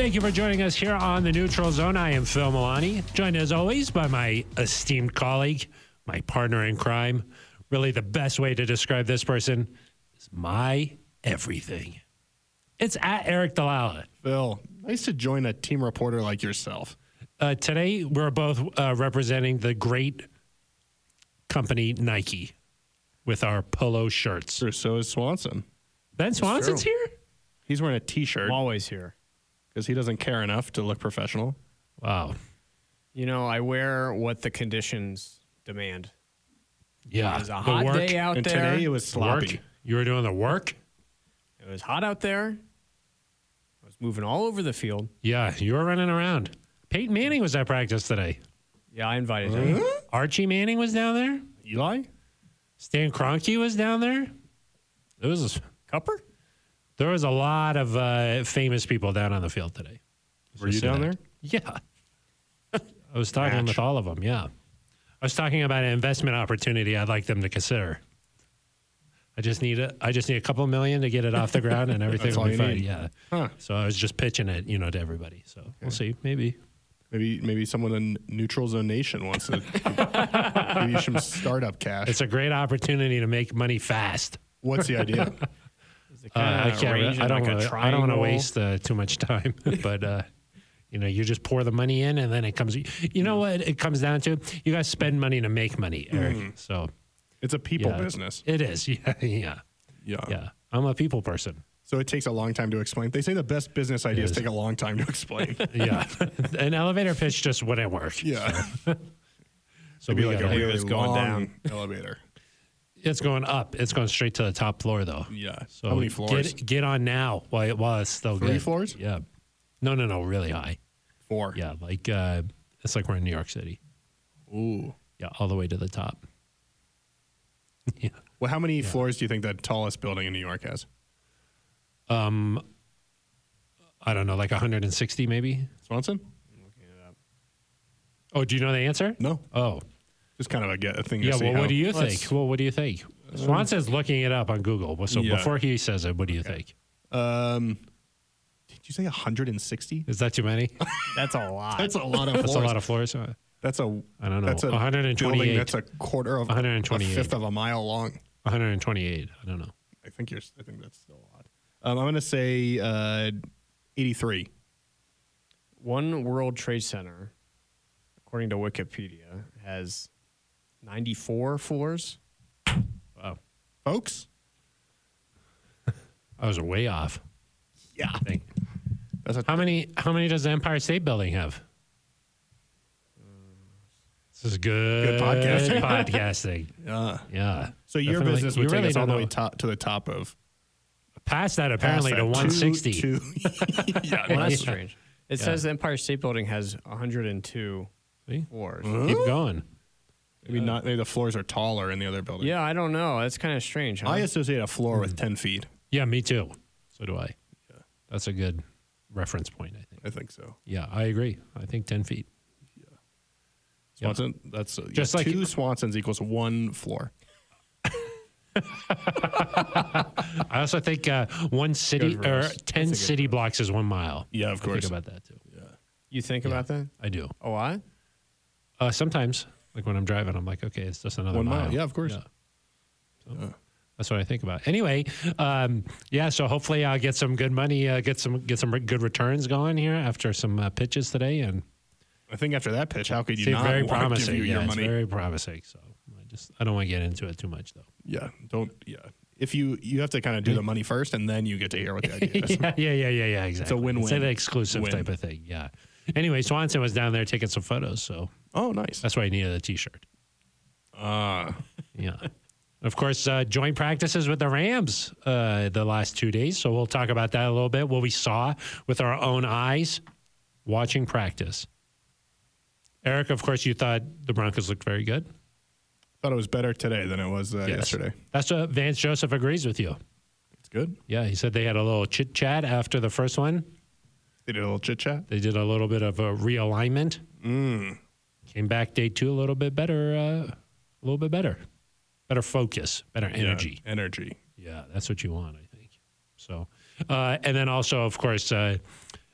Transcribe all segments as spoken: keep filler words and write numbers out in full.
Thank you for joining us here on the Neutral Zone. I am Phil Milani, joined as always by my esteemed colleague, my partner in crime. Really, the best way to describe this person is my everything. It's at Eric Dalala. Phil, nice to join a team reporter like yourself. Uh, today, we're both uh, representing the great company Nike with our polo shirts. Sure, so is Swanson. Ben Swanson's here? He's wearing a T-shirt I'm always here. because he doesn't care enough to look professional. Wow. You know, I wear what the conditions demand. Yeah. It was a The hot work- day out And there. today it was sloppy. Work. You were doing the work? It was hot out there. I was moving all over the field. Yeah, you were running around. Peyton Manning was at practice today. Yeah, I invited him. Archie Manning was down there. Eli? Stan Kroenke was down there. It was Cupper? there was a lot of uh, famous people down on the field today. Were you down there? Yeah, I was talking Match. with all of them. Yeah, I was talking about an investment opportunity I'd like them to consider. I just need a I just need a couple million to get it off the ground, and everything That's will all be you fine. need. Yeah. Huh. So I was just pitching it, you know, to everybody. So we'll see. Maybe. Maybe maybe someone in Neutral Zone Nation wants to give you some startup cash. It's a great opportunity to make money fast. What's the idea? Is it Uh, kinda I can't. arranged I in don't. like a wanna, I don't want to triangle? waste uh, too much time. But uh, you know, you just pour the money in, and then it comes. You know what it comes down to? You got to spend money to make money, Eric. So It's a people yeah, business. It is. Yeah. Yeah. Yeah. Yeah. I'm a people person. So it takes a long time to explain. They say the best business ideas is. take a long time to explain. Yeah. An elevator pitch just wouldn't work. Yeah. So Maybe we like a gotta- really it's going long down. elevator. it's going up. It's going straight to the top floor, though. Yeah. So How many floors? Get, get on now while, it, while it's still Three good. floors? Yeah. No, no, no. Really high. Four. Yeah. Like uh, it's like we're in New York City. Ooh. Yeah. All the way to the top. Yeah. Well, how many floors do you think the tallest building in New York has? Um, I don't know, like one hundred sixty maybe. Swanson? Oh, do you know the answer? No. Oh, Just kind of a, get, a thing yeah. to see Well, how- what do you Let's- think? Well, what do you think? Swanson's looking it up on Google. So Yeah. before he says it, what do you think? Um, did you say one hundred sixty? Is that too many? That's a lot. That's a lot of floors. That's a lot of floors. Uh, That's a I don't know. That's a one hundred building twenty-eight. that's a quarter of one hundred a twenty-eight. fifth of a mile long. one hundred twenty-eight. I don't know. I think you're. I think that's still a lot. Um, I'm going to say uh, eighty-three. One World Trade Center, according to Wikipedia, has ninety-four floors. Wow. Folks? I was way off. Yeah. I think. That's a, How many? How many does the Empire State Building have? This is good. Good podcasting. podcasting. uh, Yeah. so your Definitely. business You would really take us all don't the way know. top, to the top of Past that, apparently, past to that. one Two- sixty. two- yeah, Well, that's nice. strange. It Yeah. says the Empire State Building has one hundred two See? floors. Keep going. Maybe not. Maybe the floors are taller in the other building. Yeah, I don't know. That's kind of strange. Huh? I associate a floor with ten feet. Yeah, me too. So do I. Yeah. That's a good reference point, I think. I think so. Yeah, I agree. I think ten feet. Swanson. That's uh, Just yeah, like- two Swansons equals one floor. I also think uh, one city Good or verse. ten That's a good city blocks is one mile. Yeah, of I course. think about that too. You think Yeah. about that? I do. A lot? Uh, sometimes, like when I'm driving, I'm like, okay, it's just another One mile. mile. Yeah, of course. Yeah. So That's what I think about. Anyway, um, yeah. So hopefully I'll get some good money, uh, get some get some good returns going here after some uh, pitches today, and I think after that pitch, how could you seem not very want to promising. give you Yeah, your it's money? very promising. So I just I don't want to get into it too much though. Yeah, don't. Yeah, if you you have to kind of do the money first, and then you get to hear what the idea is. yeah, yeah, yeah, yeah, yeah. Exactly. win-win. It's an exclusive Win. type of thing. Yeah. Anyway, Swanson was down there taking some photos, so Oh, nice. that's why he needed a T-shirt. Ah, Yeah. Of course, uh, joint practices with the Rams uh, the last two days. So we'll talk about that a little bit. What we saw with our own eyes watching practice. Eric, of course, you thought the Broncos looked very good. thought it was better today than it was uh, Yes. yesterday. That's what Vance Joseph agrees with you. It's good. Yeah, he said they had a little chit chat after the first one. They did a little chit chat. They did a little bit of a realignment. Mm. Came back day two a little bit better, uh, a little bit better, better focus, better energy. Yeah, energy. Yeah, that's what you want, I think. So, uh, and then also, of course, uh,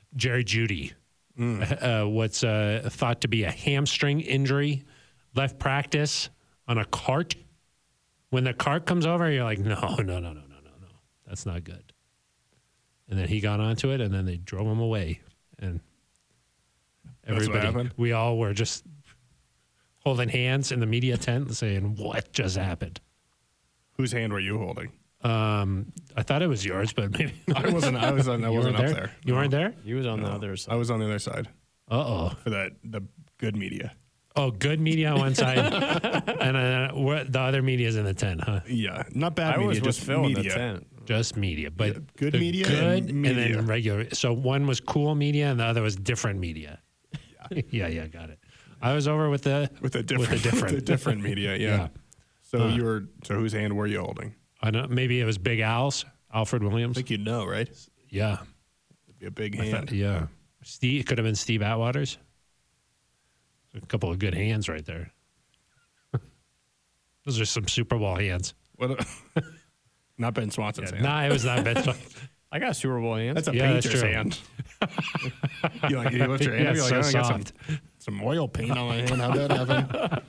Jerry Judy, uh, what's uh, thought to be a hamstring injury, left practice on a cart. When the cart comes over, you're like, no, no, no, no, no, no, no. That's not good. And then he got onto it, and then they drove him away. And That's what everybody, happened? we all were just holding hands in the media tent saying, what just happened? Whose hand were you holding? Um, I thought it was yours, but maybe I wasn't. I was. On, I you wasn't weren't up there. there. You No. weren't there? He was on the other side. I was on the other side Uh-oh. for that the good media. Oh, good media on one side, and uh, we're- the other media is in the tent, huh? Yeah, not bad I media, was with just Phil in media. the tent. Just media, but Yeah, good the media good, and media. then regular. So one was cool media, and the other was different media. Yeah, yeah, yeah, got it. I was over with the With a different, with a different, with a different media. Yeah. Yeah. So Uh. you were. So whose hand were you holding? I don't. Maybe it was Big Al's, Alfred Williams. I think you'd know, right? Yeah, It'd be a big I hand. thought- yeah. Steve, it could have been Steve Atwaters. A couple of good hands right there. Those are some Super Bowl hands. What? A, not Ben Swanson's hand. Nah, it was not Ben. I got Super Bowl hands. That's a Yeah, that's painter's true. hand. you like you lift your hand Yeah, up, you're like, so oh, I got some, soft. some oil paint on my hand. How'd that happen?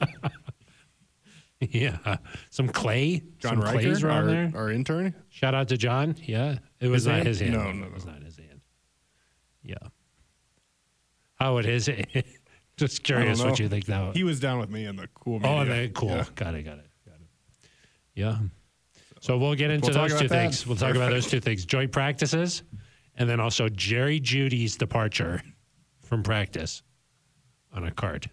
Yeah, some clay. John some Riker, clays were on our, there. our intern. Shout out to John. Yeah, it was not hand? his hand. No, no, it was no. not his hand. Yeah. How would his? Just I curious don't what know. you think that. He was down with me in the cool media. Oh, they, cool. Yeah. Got it. Got it. Got it. Yeah. So we'll get into We'll talk those two about that. things. We'll talk about Perfect. those two things: joint practices, and then also Jerry Judy's departure from practice on a cart.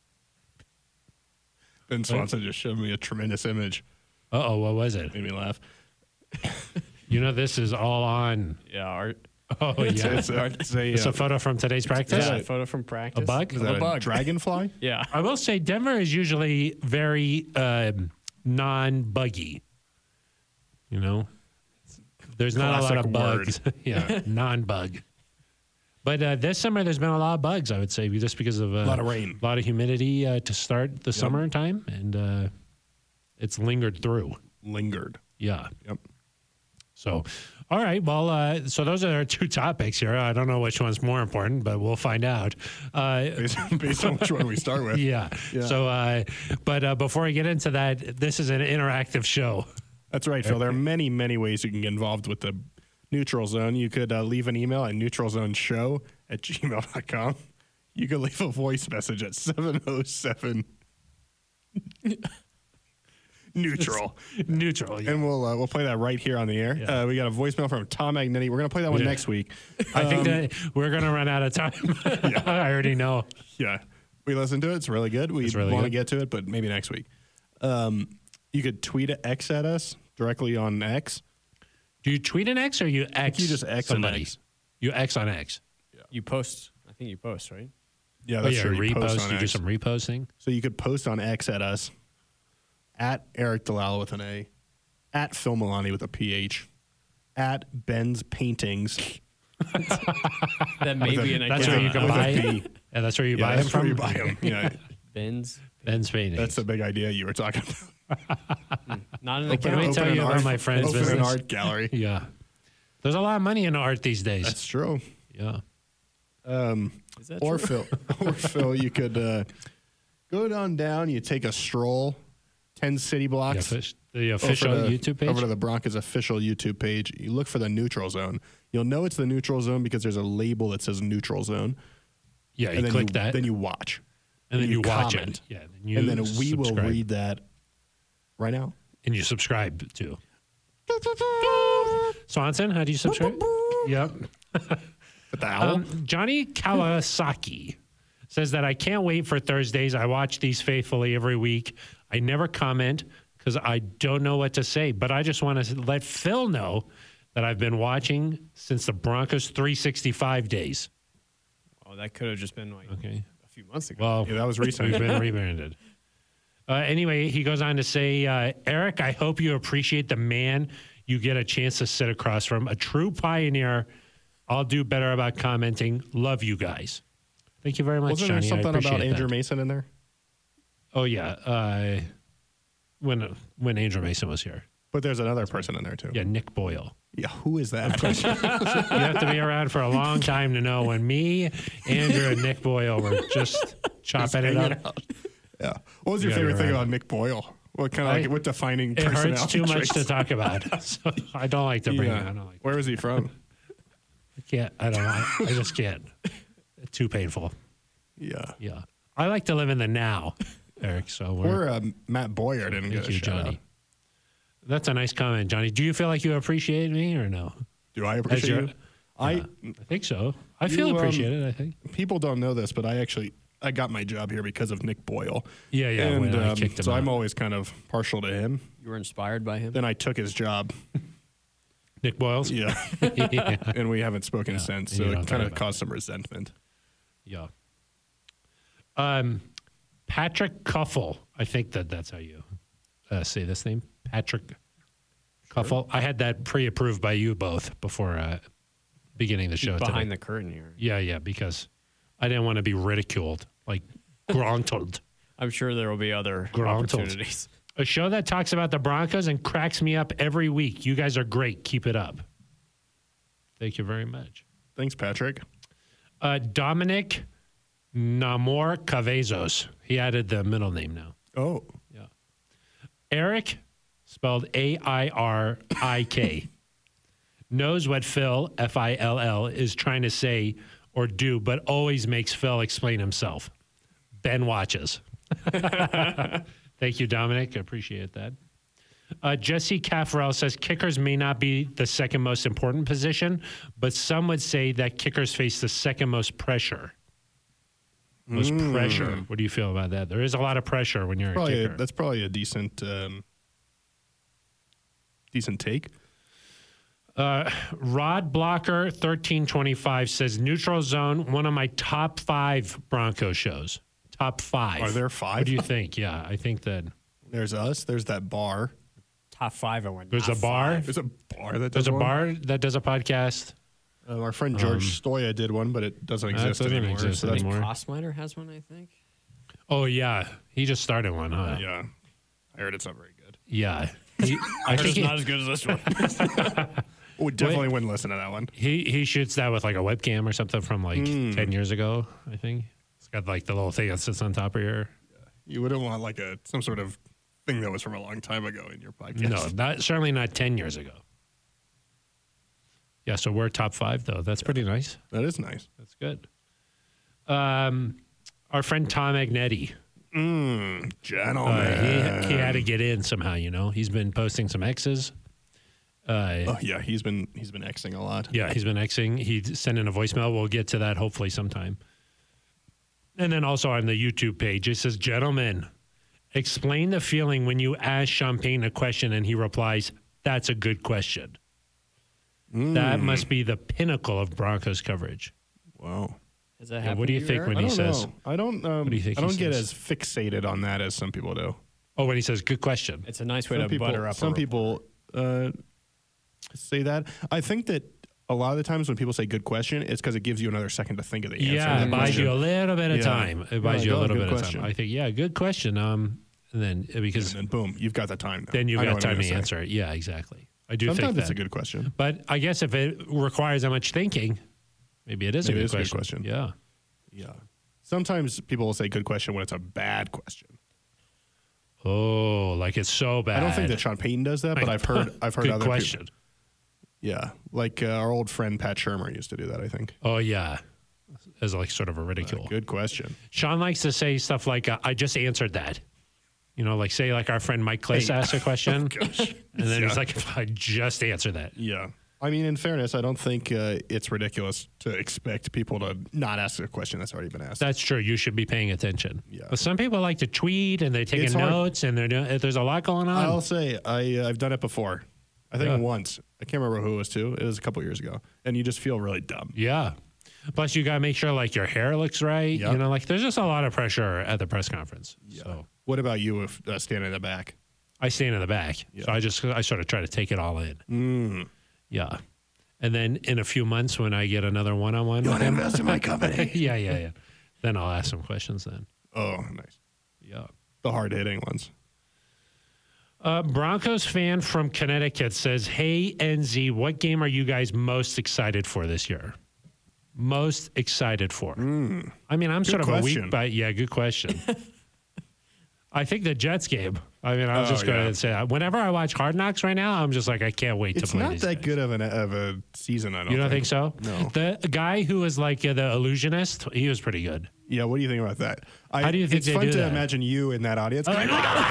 Ben Swanson just showed me a tremendous image. Uh oh, what was it? Made me laugh. You know, this is all on. yeah, art. Oh yeah, It's a, it's a, it's uh, a photo from today's practice. Yeah, a photo from practice. A bug? is Of that a a bug. dragonfly? Yeah. I will say Denver is usually very um, non-buggy. You know, there's not a lot Classic of bugs. yeah, non-bug. But uh, this summer, there's been a lot of bugs. I would say just because of uh, A lot of rain. a lot of humidity uh, to start the summertime, and uh, it's lingered through. Lingered. Yeah. Yep. So, all right. Well, uh, so those are our two topics here. I don't know which one's more important, but we'll find out. Uh, Based, based on which one we start with. yeah. Yeah. So, uh, but uh, before I get into that, this is an interactive show. That's right, Phil. There are many, many ways you can get involved with the Neutral Zone. You could uh, leave an email at neutralzoneshow at gmail dot com. You could leave a voice message at seven oh seven neutral. Neutral. Yeah. And we'll uh, we'll play that right here on the air. Yeah. Uh, we got a voicemail from Tom Magnetti. We're going to play that one Yeah. next week. I think Um, that we're going to run out of time. I already know. Yeah. We listened to it. It's really good. We It's really want to good. get to it, but maybe next week. Um, you could tweet at X at us directly on X. Do you tweet an X or you X you just X an somebody? X. You X on X. You post. I think you post, right? Yeah, Oh, that's yeah, true. You post repost. on You do X. some reposting. So you could post on X at us, at Eric Dalal with an A, at Phil Milani with a P H, at Ben's Paintings. That may be an That's account. where you can With a buy. B. Yeah, that's where you Yeah, buy that's them where from. you buy them. Yeah, Ben's. Ben's paintings. that's the big idea you were talking about. Not an Let account. me tell Open you an about art- my friend's open an business. art gallery. Yeah. There's a lot of money in art these days. That's true. yeah. Um, Is that or true? Phil, or Phil, you could uh, go on down. You take a stroll, ten city The, blocks. offic- the over official to- YouTube page. Over to the Broncos official YouTube page. You look for the Neutral Zone. You'll know it's the Neutral Zone because there's a label that says Neutral Zone. yeah, you and then click you, that. Then you watch. and then you, watch comment. it. Yeah. Then you And then we will subscribe. read that right now. And you subscribe to. Swanson, how do you subscribe? Yep. But the owl? Um, Johnny Kawasaki says that I can't wait for Thursdays. I watch these faithfully every week. I never comment because I don't know what to say, but I just want to let Phil know that I've been watching since the Broncos three sixty-five days. Oh, that could have just been like Okay. a few months ago. Well, Yeah, that was recent. we've been rebranded. Uh, anyway, he goes on to say, uh, Eric, I hope you appreciate the man you get a chance to sit across from. A true pioneer. I'll do better about commenting. Love you guys. Thank you very much, Wasn't Johnny. there something I appreciate about Andrew that. Mason in there? Oh, yeah. Uh, when when Andrew Mason was here. But there's another person in there too. Yeah, Nick Boyle. Yeah, who is that? You have to be around for a long time to know when me, Andrew, and Nick Boyle were just chopping it hanging up. out. Yeah. What was your Yeah, favorite you're thing right. about Nick Boyle? What kind of I- like what defining It personality hurts too much traits? to talk about. So I don't like to bring it. I don't like. Where was he from? I can't. I don't. I, I just can't. It's too painful. Yeah. Yeah. I like to live in the now, Eric. So we're. Or uh, Matt Boyer didn't get Thank a you, shout Johnny. out. That's a nice comment, Johnny. Do you feel like you appreciate me or no? Do I As appreciate your- you? I I think so. I feel You, um, appreciated. I think. people don't know this, but I actually I got my job here because of Nick Boyle. Yeah, yeah. and when I um, kicked him so out. I'm always kind of partial to him. You were inspired by him? Then I took his job. Nick Boyles. Yeah. yeah. And we haven't spoken since, and so you it don't kind talk of about caused some resentment. Yeah. Um, Patrick Cuffle. I think that that's how you uh, say this name. Patrick Cuffle. I had that pre-approved by you both before uh, beginning the show. Behind today. the curtain here. Yeah, yeah, because I didn't want to be ridiculed, like gruntled. I'm sure there will be other Gruntled. opportunities. A show that talks about the Broncos and cracks me up every week. You guys are great. Keep it up. Thank you very much. Thanks, Patrick. Uh, Dominic Namor Cavezos. He added the middle name now. Oh, Yeah. Eric, spelled A I R I K, knows what Phil, F I L L, is trying to say or do, but always makes Phil explain himself. Ben watches. Thank you, Dominic. I appreciate that. Uh, Jesse Caffarel says kickers may not be the second most important position, but some would say that kickers face the second most pressure. Most Mm. pressure. What do you feel about that? There is a lot of pressure when you're a probably kicker. a, that's probably a decent um, decent take. Uh, Rod Blocker thirteen twenty-five says Neutral Zone, one of my top five Bronco shows. Top five. Are there five? What do you think? Yeah, I think that There's us. There's that bar. Top five, I went. there's a top bar. five. There's a bar that There's does a one. bar that does a podcast. Uh, our friend George Stoya did one, but it doesn't That exist doesn't anymore. exist so that's, anymore. Crossmiter has one, I think. Oh yeah, he just started one, huh? Yeah, I heard it's not very good. Yeah. He, I think he, as good as this one. Oh, definitely wouldn't listen to that one. he he shoots that with like a webcam or something from like Hmm. ten years ago. I think it's got like the little thing that sits on top of your. You wouldn't want like a some sort of thing that was from a long time ago in your podcast. No, not certainly not ten years ago. Yeah, so we're top five though. That's pretty nice. That is nice. That's good. Um, our friend Tom Agnetti, Mm, uh, gentlemen. he he had to get in somehow. You know, he's been posting some X's. Uh, Oh yeah, he's been he's been Xing a lot. yeah, he's been Xing. He sent in a voicemail. We'll get to that hopefully sometime. And then also on the YouTube page, it says, "Gentlemen, explain the feeling when you ask Champagne a question and he replies, 'That's a good question.' That must be the pinnacle of Broncos coverage." Wow. Has that Yeah, happened what do you to think Eric? when I he don't says? know. I don't. Um, do you think I he don't get says? as fixated on that as some people do. Oh, when he says, "Good question." It's a nice way Some to people, butter up. some a people uh, say that. I think that a lot of the times when people say "good question," it's because it gives you another second to think of the answer. to Yeah, that it buys question. you a little bit of Yeah. time. It You're buys like, you a "Oh, little good bit question." of time. I think, yeah, good question. Um, and then uh, because And then boom, you've got the time. Now. then you've I know got what I'm time gonna to say. answer it. Yeah, exactly. I do Sometimes think it's that. a good question. But I guess if it requires that much thinking, maybe it is, Maybe a, it good is a good question. question. Yeah. Yeah. Sometimes people will say "good question" when it's a bad question. Oh, like it's so bad. I don't think that Sean Payton does that, but I've heard I've heard Good other question. people. Yeah, like uh, our old friend Pat Shermer used to do that. I think. Oh yeah, as like sort of a ridicule. Good question. Sean likes to say stuff like, uh, "I just answered that." You know, like say like our friend Mike Kliss Hey. asked a question, Gosh. and then he's Yeah. like, "I just answered that." Yeah. I mean, in fairness, I don't think uh, it's ridiculous to expect people to not ask a question that's already been asked. That's true. You should be paying attention. Yeah. But some people like to tweet and they're taking It's hard. notes and they're doing. There's a lot going on. I'll say I uh, I've done it before. I think Yeah. once. I can't remember who it was to. It was a couple years ago, and you just feel really dumb. Yeah. Plus, you got to make sure like your hair looks right. Yep. You know, like there's just a lot of pressure at the press conference. So What about you if uh, standing in the back? I stand in the back. So I just I sort of try to take it all in. Mm. Yeah. And then in a few months when I get another one on one with him, invest in my company? yeah, yeah, yeah. Then I'll ask some questions. Then, Oh, nice. yeah. The hard hitting ones. Uh, Broncos fan from Connecticut says, "Hey N Z, what game are you guys most excited for this year? Most excited for?" Mm. I mean, I'm Good sort of question. a weak, but yeah, good question. I think the Jets game. I mean, I was Oh, just going to yeah. say that. Whenever I watch Hard Knocks right now, I'm just like, I can't wait It's to play not these that guys. good of, an, of a season, I don't You don't think think. so? No. The guy who was like uh, the illusionist, he was pretty good. Yeah, what do you think about that? I, How do you think it's they fun do to that? imagine you in that audience. going,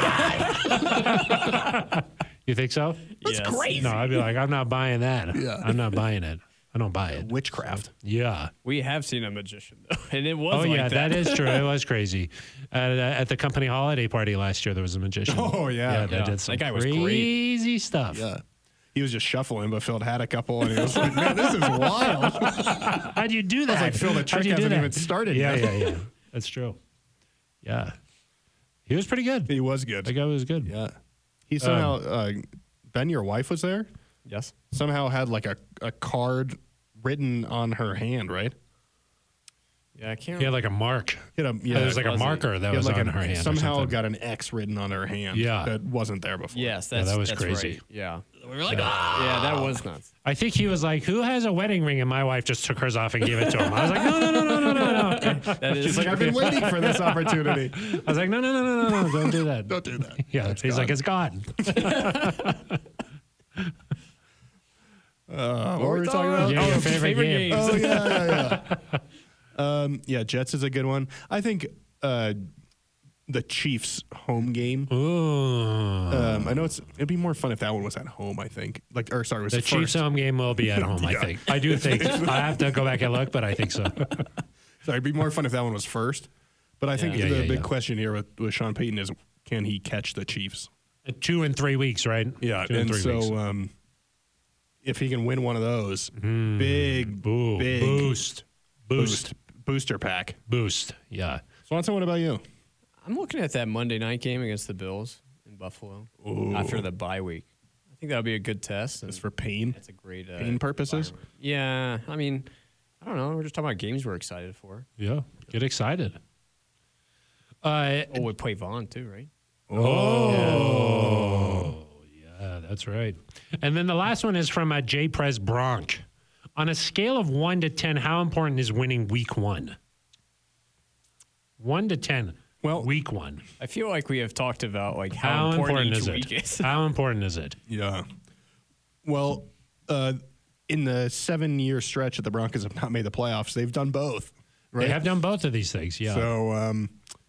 You think so? That's crazy. No, I'd be like, I'm not buying that. Yeah. I'm not buying it. I don't buy it. Witchcraft. Yeah. We have seen a magician, though, and it was Oh, like yeah, that. that is true. It was crazy. At, uh, at the company holiday party last year, there was a magician. Oh, yeah. Yeah, they Yeah. did some That guy was great. crazy stuff. Yeah. He was just shuffling, but Phil had a couple, and he was like, man, this is wild. How'd you do that? like, Phil, the How'd trick you do hasn't that? even started yeah, yet. Yeah, yeah, That's true. Yeah. He was pretty good. He was good. The guy was good. Yeah. He somehow, Um, uh, Ben, your wife was there, Yes. somehow had like a, a card written on her hand, right? Yeah, I can't. He had like a mark. He had a, yeah, There was like a was it? marker that he had was like on a- her hand. or Somehow something. got an X written on her hand Yeah. that wasn't there before. Yes, Yeah, that's, that was that's crazy. right. Yeah. We were like, ah! Yeah, that was nuts. I think he was like, "Who has a wedding ring?" And my wife just took hers off and gave it to him. I was like, "No, no, no, no, no, no, no." That is She's like, I've been waiting for this opportunity. I was like, "No, no, no, no, no, no, don't do that. Don't do that. Yeah, he's like, "It's gone." Uh, what were we talking about? Yeah, your favorite game. games. Oh, yeah, yeah, yeah. um, yeah, Jets is a good one. I think uh, the Chiefs home game. Ooh. Um, I know it's it'd be more fun if that one was at home. I think, like, or sorry, it was The the Chiefs first. home game will be at home, I Yeah. think. I do think. I have to go back and look, but I think so. Sorry, it'd be more fun if that one was first. But I think Yeah, the yeah, big yeah. question here with, with Sean Payton is, can he catch the Chiefs? Two and three weeks, right? Yeah, Two and three so weeks. um, if he can win one of those, big, Ooh, big boost. Boost. boost, booster pack. Boost. Yeah. Swanson, what about you? I'm looking at that Monday night game against the Bills in Buffalo after the bye week. I think that'll be a good test. Is and for pain? It's a great uh, Pain purposes? environment. Yeah, I mean, I don't know. We're just talking about games we're excited for. Yeah. Get excited. Uh, Oh, we play Vaughn too, right? Oh, yeah, that's right. And then the last one is from uh, J. Prez Bronk. On a scale of one to ten, how important is winning week one? One to ten. Well- week one. I feel like we have talked about like how, How important, each is week it? is. How important is it? Yeah. Well, uh, in the seven-year stretch that the Broncos have not made the playoffs, they've done both. Right? They have done both of these things. Yeah. So um,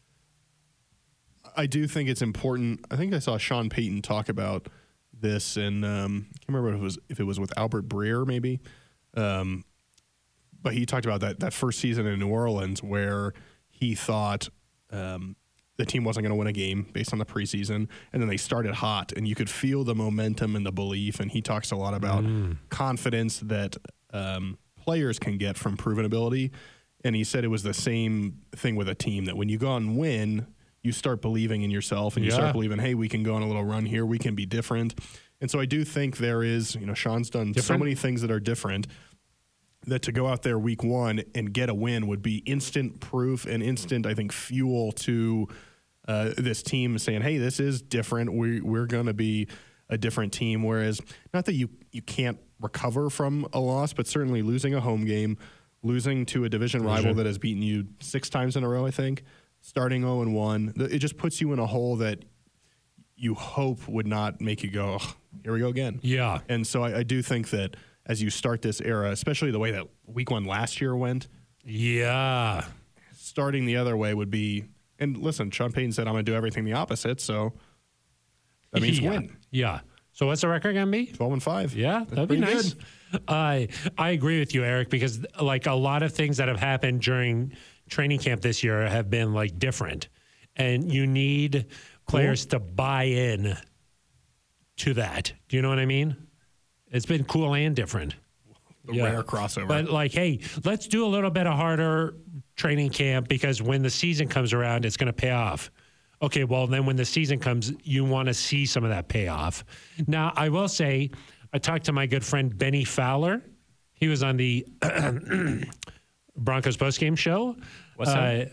I do think it's important. I think I saw Sean Payton talk about this, and um, I can't remember if it was if it was with Albert Breer, maybe. Um, but he talked about that that first season in New Orleans where he thought um, the team wasn't going to win a game based on the preseason, and then they started hot, and you could feel the momentum and the belief. And he talks a lot about confidence that um, players can get from proven ability. And he said it was the same thing with a team, that when you go out and win, you start believing in yourself and you Yeah. start believing, hey, we can go on a little run here. We can be different. And so I do think there is, you know, Sean's done so Different? many things that are different, that to go out there week one and get a win would be instant proof and instant, I think, fuel to uh, this team saying, hey, this is different. We, we're going to be a different team. Whereas, not that you, you can't recover from a loss, but certainly losing a home game, losing to a division rival that has beaten you six times in a row, I think, starting oh and one, it just puts you in a hole that you hope would not make you go, "Ugh, here we go again." Yeah. And so I, I do think that as you start this era, especially the way that week one last year went, Yeah. starting the other way would be, and listen, Sean Payton said, I'm going to do everything the opposite, so that means yeah. win. Yeah. So what's the record going to be? twelve and five. Yeah, that'd be pretty nice. I I agree with you, Eric, because like a lot of things that have happened during training camp this year have been like different, and you need players to buy in to that. Do you know what I mean? It's been cool and different. The rare crossover. But like, hey, let's do a little bit of harder training camp because when the season comes around, it's going to pay off. Okay, well, then when the season comes, you want to see some of that payoff. Now, I will say, I talked to my good friend Benny Fowler. He was on the Broncos postgame show. What's uh, that?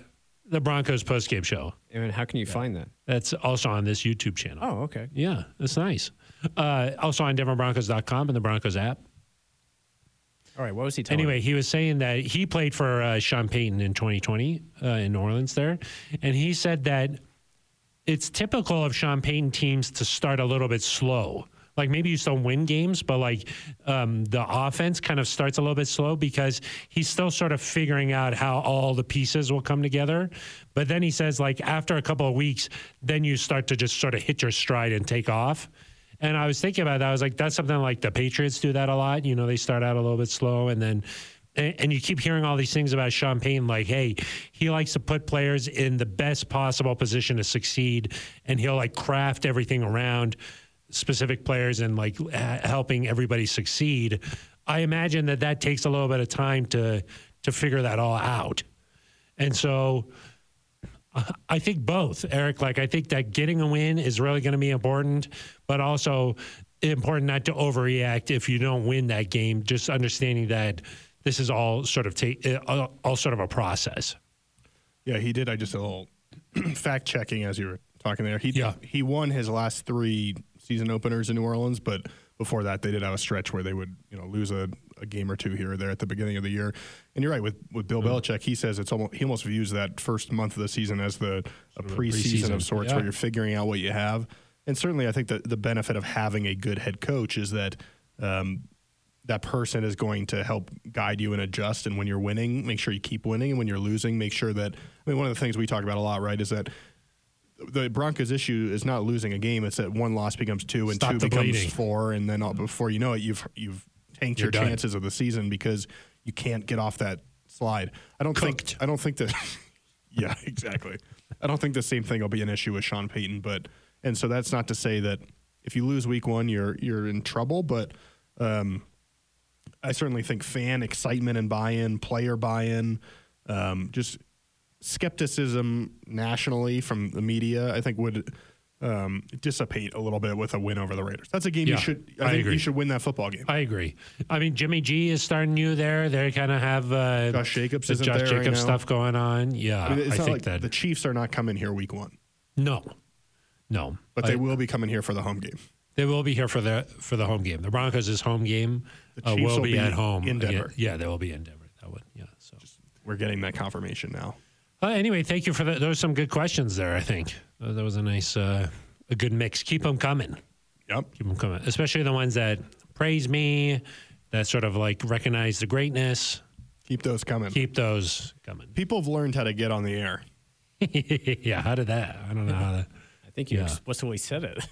the Broncos postgame show. And how can you find that? That's also on this YouTube channel. Oh, okay. Yeah, that's nice. Uh, also on denver broncos dot com and the Broncos app. All right, what was he talking Anyway, he was saying that he played for uh, Sean Payton in twenty twenty uh, in New Orleans there. And he said that it's typical of Sean Payton teams to start a little bit slow. Like maybe you still win games, but like um, the offense kind of starts a little bit slow because he's still sort of figuring out how all the pieces will come together. But then he says like after a couple of weeks, then you start to just sort of hit your stride and take off. And I was thinking about that. I was like, that's something like the Patriots do that a lot. You know, they start out a little bit slow and then and, and you keep hearing all these things about Sean Payton, like, hey, he likes to put players in the best possible position to succeed, and he'll like craft everything around specific players and like helping everybody succeed. I imagine that that takes a little bit of time to to figure that all out. And so I think both, Eric. Like I think that getting a win is really going to be important, but also important not to overreact if you don't win that game. Just understanding that this is all sort of ta- all, all sort of a process. Yeah, he did. I just a little fact checking as you were talking there. He Yeah. he won his last three season openers in New Orleans, but before that, they did have a stretch where they would, you know, lose a, a game or two here or there at the beginning of the year. And you're right with with Bill mm-hmm. Belichick. He says it's almost he almost views that first month of the season as the a preseason, pre-season. of sorts, yeah. where you're figuring out what you have. And certainly, I think that the benefit of having a good head coach is that um, that person is going to help guide you and adjust. And when you're winning, make sure you keep winning. And when you're losing, make sure that. I mean, one of the things we talk about a lot, right, is that the Broncos' issue is not losing a game. It's that one loss becomes two and Stop two the becomes bleeding. four, and then all, before you know it, you've you've tanked You're your done. chances of the season because you can't get off that slide. I don't Cooked. think I don't think that. Yeah, exactly. I don't think the same thing will be an issue with Sean Payton, but and so that's not to say that if you lose week one, you're you're in trouble, but um, I certainly think fan excitement and buy-in, player buy-in, um, just skepticism nationally from the media, I think would um, dissipate a little bit with a win over the Raiders. That's a game Yeah, you should. I, I think agree. you should win that football game. I agree. I mean, Jimmy G is starting new there. They kind of have uh, Josh Jacobs the isn't Josh there right Jacobs now. stuff going on. Yeah, I mean, it's I not think like that the Chiefs are not coming here week one, no, no, but I- they will be coming here for the home game. They will be here for the for the home game. The Broncos' home game The uh, Chiefs will will be, be at home in Denver. Again. Yeah, they will be in Denver. That would yeah. So We're getting that confirmation now. uh, anyway, thank you for that. There were some good questions there. I think uh, that was a nice, uh, a good mix. Keep them coming. Yep. Keep them coming, especially the ones that praise me, that sort of like recognize the greatness. Keep those coming. Keep those coming. People have learned how to get on the air. Yeah, how did that? I don't know how to. I think you Yeah. explicitly said it.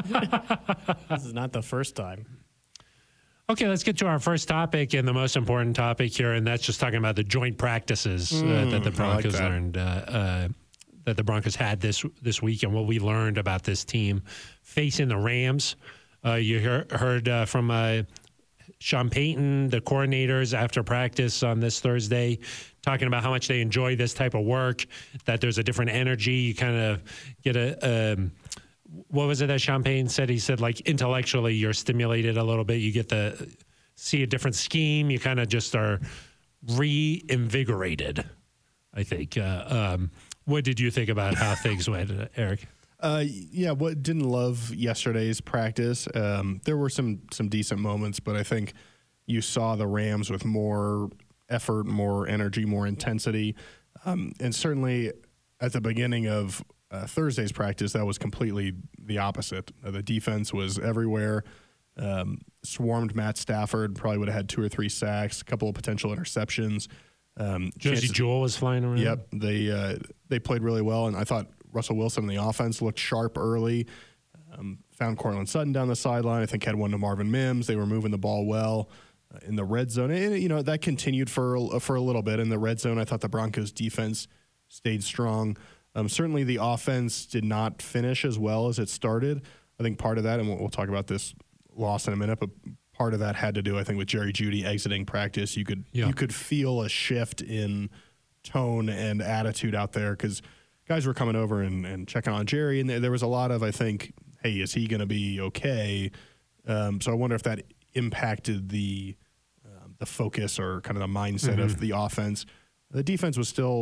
This is not the first time. Okay, let's get to our first topic and the most important topic here, and that's just talking about the joint practices uh, that the I like Broncos that. learned, uh, uh, that the Broncos had this this week, and what we learned about this team facing the Rams. Uh, you hear, heard uh, from uh, Sean Payton, the coordinators, after practice on this Thursday, talking about how much they enjoy this type of work, that there's a different energy. You kind of get a, um, what was it that Sean Payton said? He said, like, intellectually, you're stimulated a little bit. You get to see a different scheme. You kind of just are reinvigorated, I think. Uh, um, what did you think about how things went, uh, Eric? Uh, yeah, what didn't love yesterday's practice. Um, there were some some decent moments, but I think you saw the Rams with more effort, more energy, more intensity, um, and certainly at the beginning of uh, Thursday's practice, that was completely the opposite. Uh, the defense was everywhere, um, swarmed Matt Stafford. Probably would have had two or three sacks, a couple of potential interceptions. Um, Josie chances- Jewell was flying around. Yep, they uh, they played really well, and I thought Russell Wilson in the offense looked sharp early. Um, found Cortland Sutton down the sideline. I think had one to Marvin Mims. They were moving the ball well uh, in the red zone, and you know that continued for a, for a little bit in the red zone. I thought the Broncos defense stayed strong. Um, certainly, the offense did not finish as well as it started. I think part of that, and we'll, we'll talk about this loss in a minute, but part of that had to do, I think, with Jerry Jeudy exiting practice. You could Yeah. you could feel a shift in tone and attitude out there because guys were coming over and, and checking on Jerry, and there, there was a lot of, I think, hey, is he going to be okay? Um, so I wonder if that impacted the um, the focus or kind of the mindset Mm-hmm. of the offense. The defense was still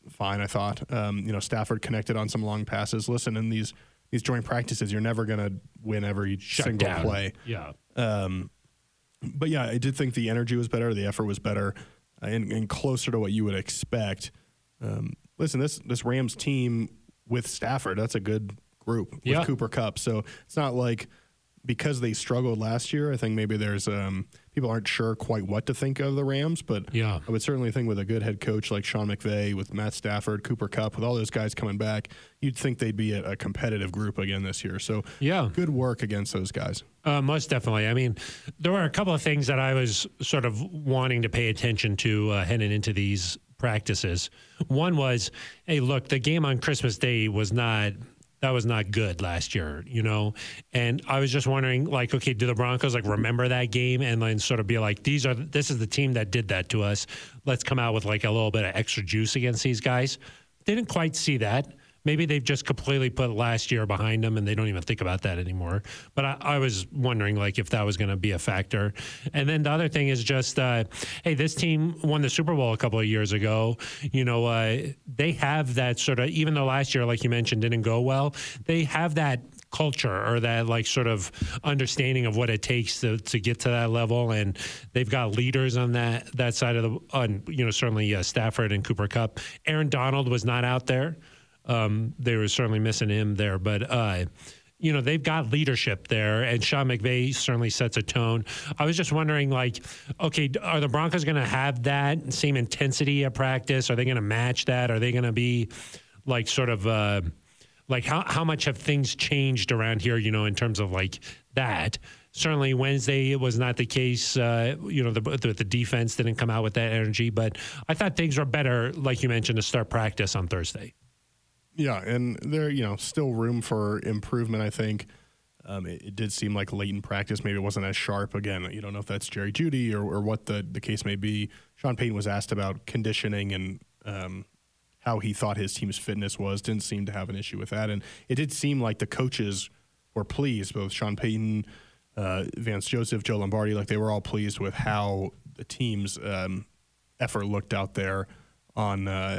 fine, I thought. Um, you know, Stafford connected on some long passes. Listen, in these these joint practices, you're never going to win every Shut single down. play. Yeah. Um, but yeah, I did think the energy was better, the effort was better, uh, and, and closer to what you would expect. Um, listen, this this Rams team with Stafford, that's a good group with Yeah. Cooper Kupp. So it's not like because they struggled last year, I think maybe there's um, people aren't sure quite what to think of the Rams, but Yeah. I would certainly think with a good head coach like Sean McVay, with Matt Stafford, Cooper Kupp, with all those guys coming back, you'd think they'd be a, a competitive group again this year. So Yeah. good work against those guys. Uh, most definitely. I mean, there were a couple of things that I was sort of wanting to pay attention to uh, heading into these practices. One was, hey, look, the game on Christmas Day was not that was not good last year, you know? And I was just wondering, like, okay, do the Broncos like remember that game and then sort of be like, these are this is the team that did that to us. Let's come out with like a little bit of extra juice against these guys. Didn't quite see that. Maybe they've just completely put last year behind them and they don't even think about that anymore. But I, I was wondering, like, if that was going to be a factor. And then the other thing is just, uh, hey, this team won the Super Bowl a couple of years ago. You know, uh, they have that sort of, even though last year, like you mentioned, didn't go well, they have that culture or that like sort of understanding of what it takes to, to get to that level. And they've got leaders on that, that side of the, on, you know, certainly uh, Stafford and Cooper Kupp. Aaron Donald was not out there. Um, they were certainly missing him there, but uh, you know, they've got leadership there, and Sean McVay certainly sets a tone. I was just wondering, like, okay, are the Broncos going to have that same intensity at practice? Are they going to match that? Are they going to be like sort of uh, like how how much have things changed around here? You know, in terms of like that. Certainly Wednesday it was not the case. Uh, you know, the, the the defense didn't come out with that energy, but I thought things were better, like you mentioned, to start practice on Thursday. Yeah, and there, you know, still room for improvement, I think. Um, it, it did seem like late in practice, maybe it wasn't as sharp. Again, you don't know if that's Jerry Jeudy or, or what the, the case may be. Sean Payton was asked about conditioning and um, how he thought his team's fitness was. Didn't seem to have an issue with that. And it did seem like the coaches were pleased, both Sean Payton, uh, Vance Joseph, Joe Lombardi, like they were all pleased with how the team's um, effort looked out there on uh,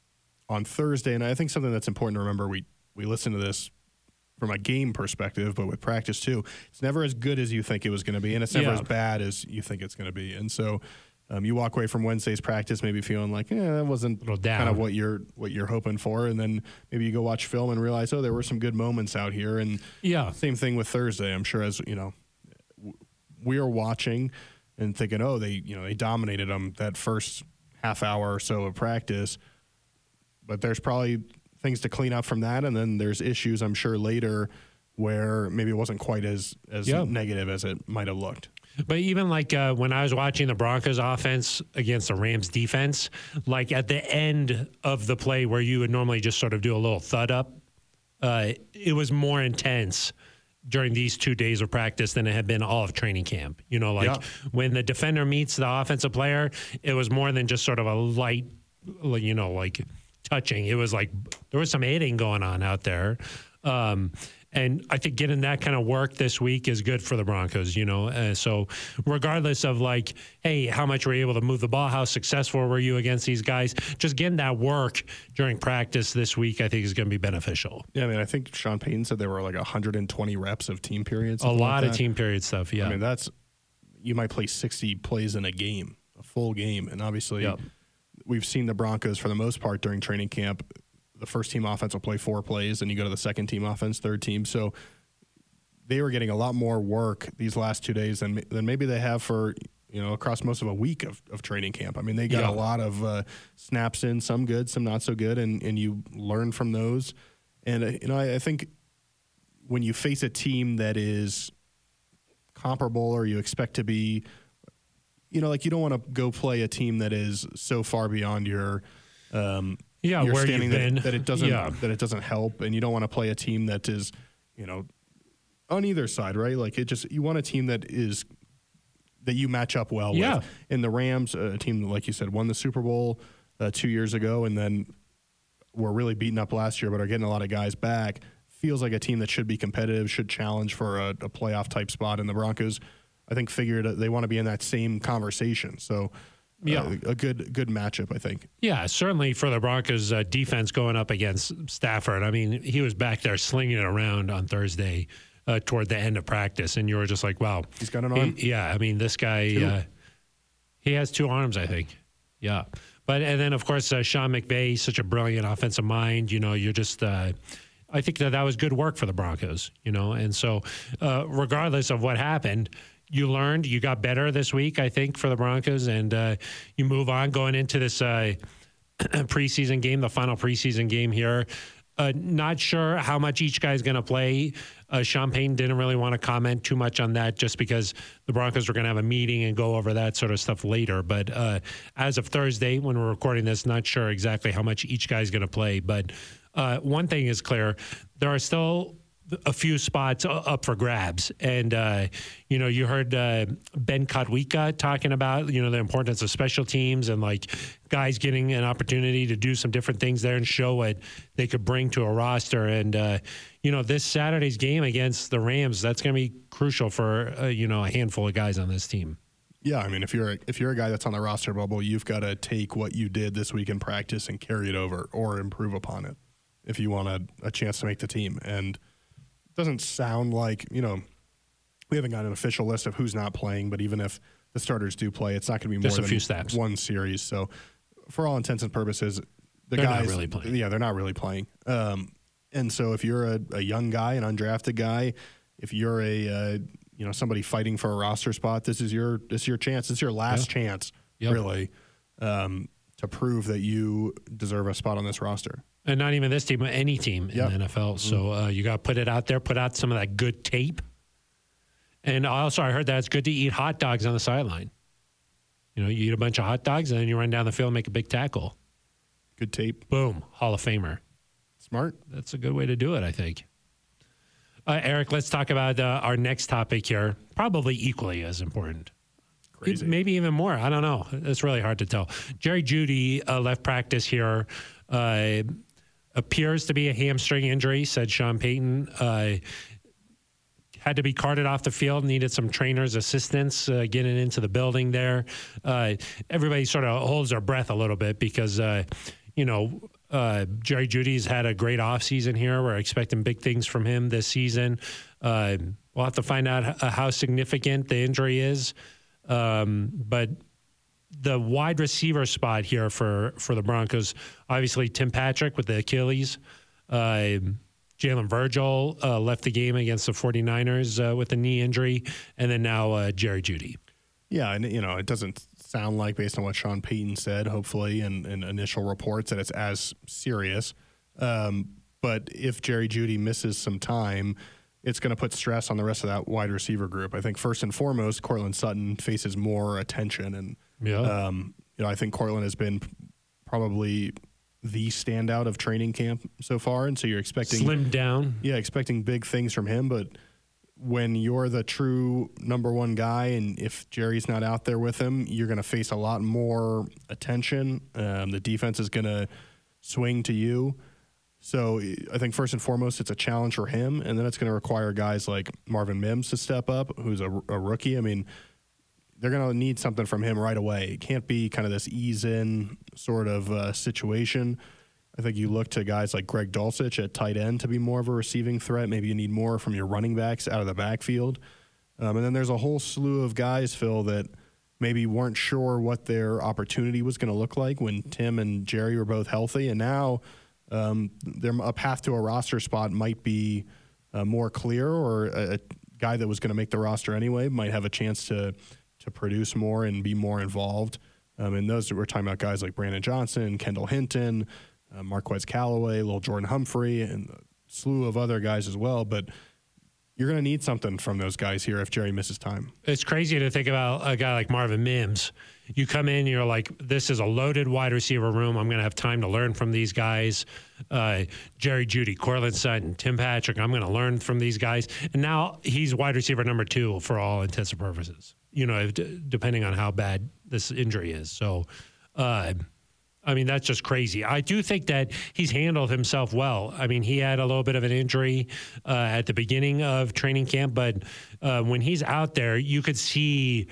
on Thursday. And I think something that's important to remember, we, we listen to this from a game perspective, but with practice too, it's never as good as you think it was going to be, and it's never Yeah. as bad as you think it's going to be. And so um, you walk away from Wednesday's practice maybe feeling like, yeah, that wasn't Little down. kind of what you're what you're hoping for, and then maybe you go watch film and realize, oh, there were some good moments out here. And Yeah. same thing with Thursday. I'm sure, as you know, w- we are watching and thinking, oh, they you know they dominated them that first half hour or so of practice, but there's probably things to clean up from that, and then there's issues I'm sure later where maybe it wasn't quite as as Yeah. negative as it might have looked. But even like uh, when I was watching the Broncos offense against the Rams defense, like at the end of the play where you would normally just sort of do a little thud up, uh, it was more intense during these two days of practice than it had been all of training camp. You know, like Yeah. when the defender meets the offensive player, it was more than just sort of a light, you know, like touching. It was like there was some hitting going on out there. Um, and I think getting that kind of work this week is good for the Broncos, you know. Uh, so regardless of like, hey, how much were you able to move the ball, how successful were you against these guys, just getting that work during practice this week I think is going to be beneficial. Yeah, I mean, I think Sean Payton said there were like one hundred twenty reps of team periods. A something like lot of that. team period stuff, yeah. I mean, that's you might play sixty plays in a game, a full game, and obviously Yep. we've seen the Broncos for the most part during training camp. The first team offense will play four plays, and you go to the second team offense, third team. So they were getting a lot more work these last two days than than maybe they have for you know across most of a week of, of training camp. I mean, they got Yeah. a lot of uh, snaps in, some good, some not so good, and and you learn from those. And uh, you know, I, I think when you face a team that is comparable or you expect to be, you know, like you don't want to go play a team that is so far beyond your um, Yeah, your where you've standing been. that, that it doesn't Yeah. that it doesn't help, and you don't want to play a team that is, you know, on either side, right? Like it just you want a team that is that you match up well Yeah. with. And the Rams, a team that, like you said, won the Super Bowl uh, two years ago, and then were really beaten up last year, but are getting a lot of guys back. Feels like a team that should be competitive, should challenge for a, a playoff type spot. And the Broncos, I think, figured they want to be in that same conversation. So Yeah. uh, a good good matchup, I think. Yeah, certainly for the Broncos uh, defense going up against Stafford. I mean, he was back there slinging it around on Thursday uh, toward the end of practice, and you were just like, wow. He's got an arm? He, yeah, I mean, this guy, uh, he has two arms, I think. Yeah. But, and then, of course, uh, Sean McVay, such a brilliant offensive mind. You know, you're just, uh, I think that that was good work for the Broncos, you know. And so, uh, regardless of what happened, you learned, you got better this week, I think, for the Broncos, and uh, you move on going into this uh, preseason game, the final preseason game here. Uh, not sure how much each guy's going to play. Uh, Sean Payton didn't really want to comment too much on that just because the Broncos were going to have a meeting and go over that sort of stuff later. But uh, as of Thursday, when we're recording this, not sure exactly how much each guy's going to play. But uh, one thing is clear, there are still a few spots up for grabs. And, uh, you know, you heard uh, Ben Kotwika talking about, you know, the importance of special teams and, like, guys getting an opportunity to do some different things there and show what they could bring to a roster. And, uh, you know, this Saturday's game against the Rams, that's going to be crucial for, uh, you know, a handful of guys on this team. Yeah, I mean, if you're a, if you're a guy that's on the roster bubble, you've got to take what you did this week in practice and carry it over or improve upon it if you want a, a chance to make the team. And doesn't sound like, you know, we haven't got an official list of who's not playing, but even if the starters do play, it's not going to be more Just a than few snaps. one series. So for all intents and purposes, the They're not guys, really playing. yeah, they're not really playing. Um, and so if you're a, a young guy, an undrafted guy, if you're a, uh, you know, somebody fighting for a roster spot, this is your, this is your chance. This is your last Yeah. chance, Yep. really, um, to prove that you deserve a spot on this roster. And not even this team, but any team in Yep. the N F L. So uh, you got to put it out there, put out some of that good tape. And also, I heard that it's good to eat hot dogs on the sideline. You know, you eat a bunch of hot dogs, and then you run down the field and make a big tackle. Good tape. Boom, Hall of Famer. Smart. That's a good way to do it, I think. Uh, Eric, let's talk about uh, our next topic here. Probably equally as important. Crazy. Maybe even more. I don't know. It's really hard to tell. Jerry Jeudy uh, left practice here. Uh, appears to be a hamstring injury, said Sean Payton. Uh, had to be carted off the field, needed some trainer's assistance uh, getting into the building there. Uh, everybody sort of holds their breath a little bit because, uh, you know, uh, Jerry Jeudy's had a great offseason here. We're expecting big things from him this season. Uh, we'll have to find out h- how significant the injury is. Um, but the wide receiver spot here for, for the Broncos, obviously Tim Patrick with the Achilles. Uh, Jalen Virgil uh, left the game against the 49ers uh, with a knee injury. And then now uh, Jerry Jeudy. Yeah, and, you know, it doesn't sound like, based on what Sean Payton said, hopefully, in, in initial reports, that it's as serious. Um, but if Jerry Jeudy misses some time, it's going to put stress on the rest of that wide receiver group. I think first and foremost, Courtland Sutton faces more attention. And, Yeah. um, you know, I think Courtland has been probably the standout of training camp so far. And so you're expecting... Slimmed down. Yeah, expecting big things from him, but when you're the true number one guy and if Jerry's not out there with him, you're going to face a lot more attention. Um, the defense is going to swing to you. So I think first and foremost, it's a challenge for him, and then it's going to require guys like Marvin Mims to step up, who's a, a rookie. I mean, they're going to need something from him right away. It can't be kind of this ease-in sort of uh, situation. I think you look to guys like Greg Dulcich at tight end to be more of a receiving threat. Maybe you need more from your running backs out of the backfield. Um, and then there's a whole slew of guys, Phil, that maybe weren't sure what their opportunity was going to look like when Tim and Jerry were both healthy. And now um, their, a path to a roster spot might be uh, more clear, or a, a guy that was going to make the roster anyway might have a chance to to produce more and be more involved. Um, and those, we're talking about guys like Brandon Johnson, Kendall Hinton, Uh, Marquez Callaway, Lil Jordan Humphrey, and a slew of other guys as well. But you're going to need something from those guys here if Jerry misses time. It's crazy to think about a guy like Marvin Mims. You come in, you're like, this is a loaded wide receiver room. I'm going to have time to learn from these guys. Uh, Jerry Jeudy, Courtland Sutton, Tim Patrick. I'm going to learn from these guys. And now he's wide receiver number two for all intents and purposes, you know, d- depending on how bad this injury is. So, uh, I mean, that's just crazy. I do think that he's handled himself well. I mean, he had a little bit of an injury uh, at the beginning of training camp, but uh, when he's out there, you could see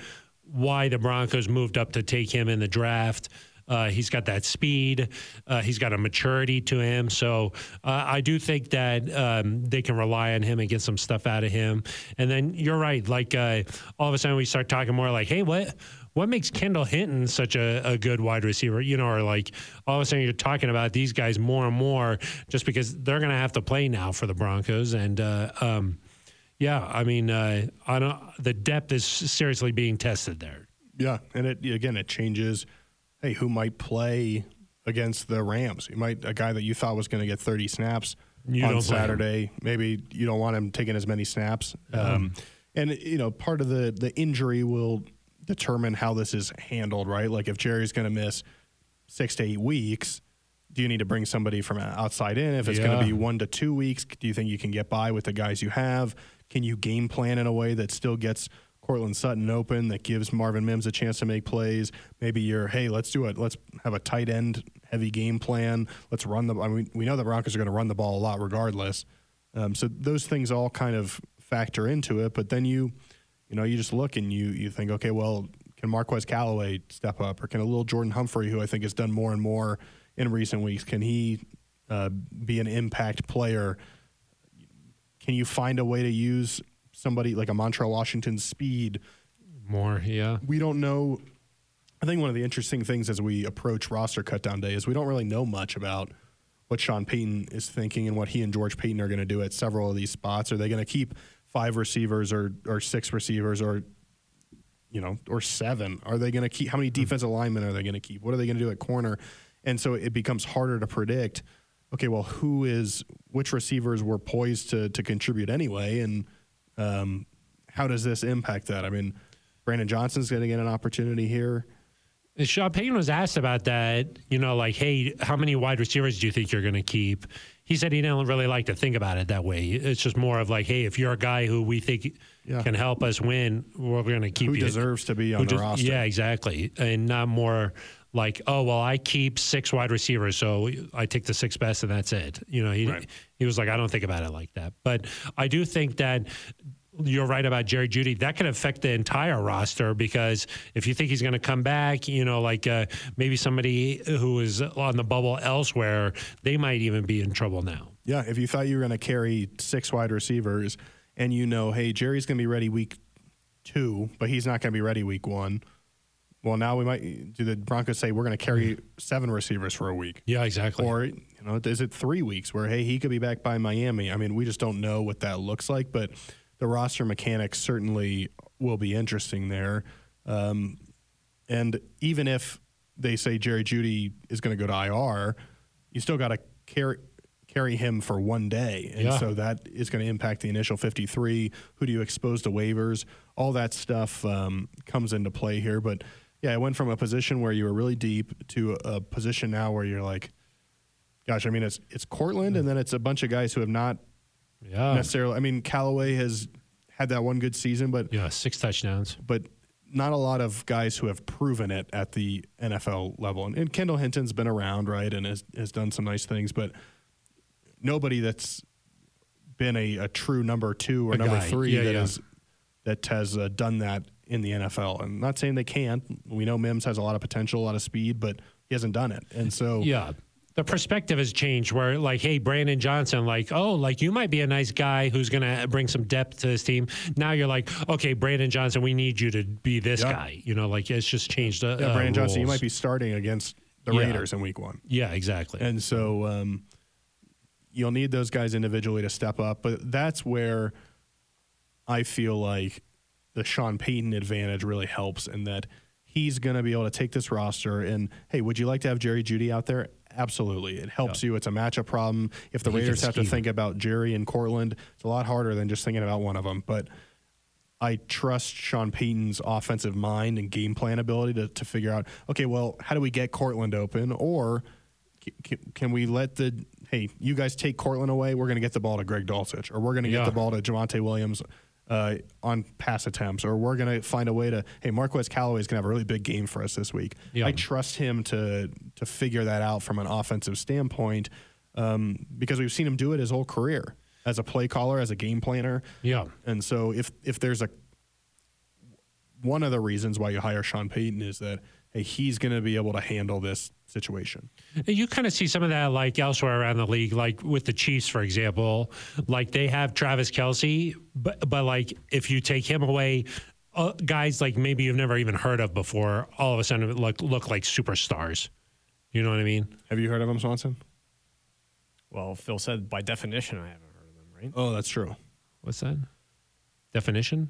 why the Broncos moved up to take him in the draft. Uh, he's got that speed. Uh, he's got a maturity to him. So uh, I do think that um, they can rely on him and get some stuff out of him. And then you're right. Like uh, all of a sudden we start talking more like, hey, what what makes Kendall Hinton such a, a good wide receiver? You know, or like all of a sudden you're talking about these guys more and more just because they're going to have to play now for the Broncos. And uh, um, yeah, I mean, uh, I don't. The depth is seriously being tested there. Yeah, and it again it changes. Hey, who might play against the Rams? You might a guy that you thought was going to get thirty snaps You on don't play him. Saturday. Maybe you don't want him taking as many snaps. Um, and you know, part of the the injury will determine how this is handled, right? Like if Jerry's going to miss six to eight weeks, do you need to bring somebody from outside in? If it's going Yeah. to be one to two weeks, do you think you can get by with the guys you have? Can you game plan in a way that still gets Cortland Sutton open, that gives Marvin Mims a chance to make plays? Maybe you're, hey, let's do it. Let's have a tight end heavy game plan. Let's run the. I mean, we know the Broncos are going to run the ball a lot regardless. Um, so those things all kind of factor into it. But then you, you know, you just look and you you think, okay, well, can Marquez Callaway step up, or can a little Jordan Humphrey, who I think has done more and more in recent weeks, can he uh, be an impact player? Can you find a way to use somebody like a Montreal Washington's speed? More, yeah. We don't know. I think one of the interesting things as we approach roster cutdown day is we don't really know much about what Sean Payton is thinking and what he and George Payton are going to do at several of these spots. Are they going to keep five receivers or or six receivers or you know or seven? Are they going to keep how many defensive linemen are they going to keep? What are they going to do at corner? And so it becomes harder to predict. Okay, well, who is which receivers were poised to to contribute anyway, and um, how does this impact that? I mean, Brandon Johnson's going to get an opportunity here. Sean Payton was asked about that, you know, like, hey, how many wide receivers do you think you're going to keep? He said he didn't really like to think about it that way. It's just more of like, hey, if you're a guy who we think Yeah. can help us win, we're going to keep Who you. deserves to be on Who the des- roster? Yeah, exactly. And not more like, oh, well, I keep six wide receivers, so I take the six best and that's it. You know, he, Right. he was like, I don't think about it like that. But I do think that you're right about Jerry Jeudy. That can affect the entire roster because if you think he's going to come back, you know, like uh, maybe somebody who is on the bubble elsewhere, they might even be in trouble now. Yeah, if you thought you were going to carry six wide receivers and you know, hey, Jerry's going to be ready week two, but he's not going to be ready week one. Well, now we might do the Broncos say we're going to carry seven receivers for a week. Yeah, exactly. Or, you know, is it three weeks where, hey, he could be back by Miami? I mean, we just don't know what that looks like, but the roster mechanics certainly will be interesting there. Um, and even if they say Jerry Jeudy is going to go to I R, you still got to carry carry him for one day. And Yeah. so that is going to impact the initial fifty-three. Who do you expose to waivers? All that stuff um, comes into play here. But, yeah, it went from a position where you were really deep to a, a position now where you're like, gosh, I mean, it's it's Cortland, and then it's a bunch of guys who have not yeah. necessarily. I mean, Callaway has had that one good season, but Yeah, six touchdowns. but not a lot of guys who have proven it at the N F L level. And, and Kendall Hinton's been around, right, and has, has done some nice things, but nobody that's been a, a true number two or A number guy. three Yeah, that yeah. is that has uh, done that in the N F L. I'm not saying they can't. We know Mims has a lot of potential, a lot of speed, but he hasn't done it. And so Yeah. The perspective has changed where, like, hey, Brandon Johnson, like, oh, like, you might be a nice guy who's going to bring some depth to this team. Now you're like, okay, Brandon Johnson, we need you to be this Yeah. guy. You know, like, it's just changed. Uh, yeah, Brandon uh, Johnson, you rules. might be starting against the Yeah. Raiders in week one. Yeah, exactly. And so um, you'll need those guys individually to step up. But that's where I feel like the Sean Payton advantage really helps in that he's going to be able to take this roster and, hey, would you like to have Jerry Jeudy out there? Absolutely. It helps you. It's a matchup problem. If the He can Raiders have to scheme. think about Jerry and Cortland, it's a lot harder than just thinking about one of them. But I trust Sean Payton's offensive mind and game plan ability to, to figure out, okay, well, how do we get Cortland open? Or c- can we let the, hey, you guys take Cortland away, we're going to get the ball to Greg Dulcich, or we're going to get Yeah. the ball to Javonte Williams uh, on pass attempts, or we're going to find a way to, hey, Marquez Callaway is going to have a really big game for us this week. Yeah. I trust him to to figure that out from an offensive standpoint um, because we've seen him do it his whole career as a play caller, as a game planner. Yeah. And so if if there's a one of the reasons why you hire Sean Payton is that, hey, he's going to be able to handle this situation. You kind of see some of that like elsewhere around the league, like with the Chiefs, for example. Like they have Travis Kelce, but but like if you take him away, uh, guys like maybe you've never even heard of before, all of a sudden look look like superstars. You know what I mean? Have you heard of him, Swanson? Well, Phil said by definition I haven't heard of them, right? Oh, that's true. What's that definition?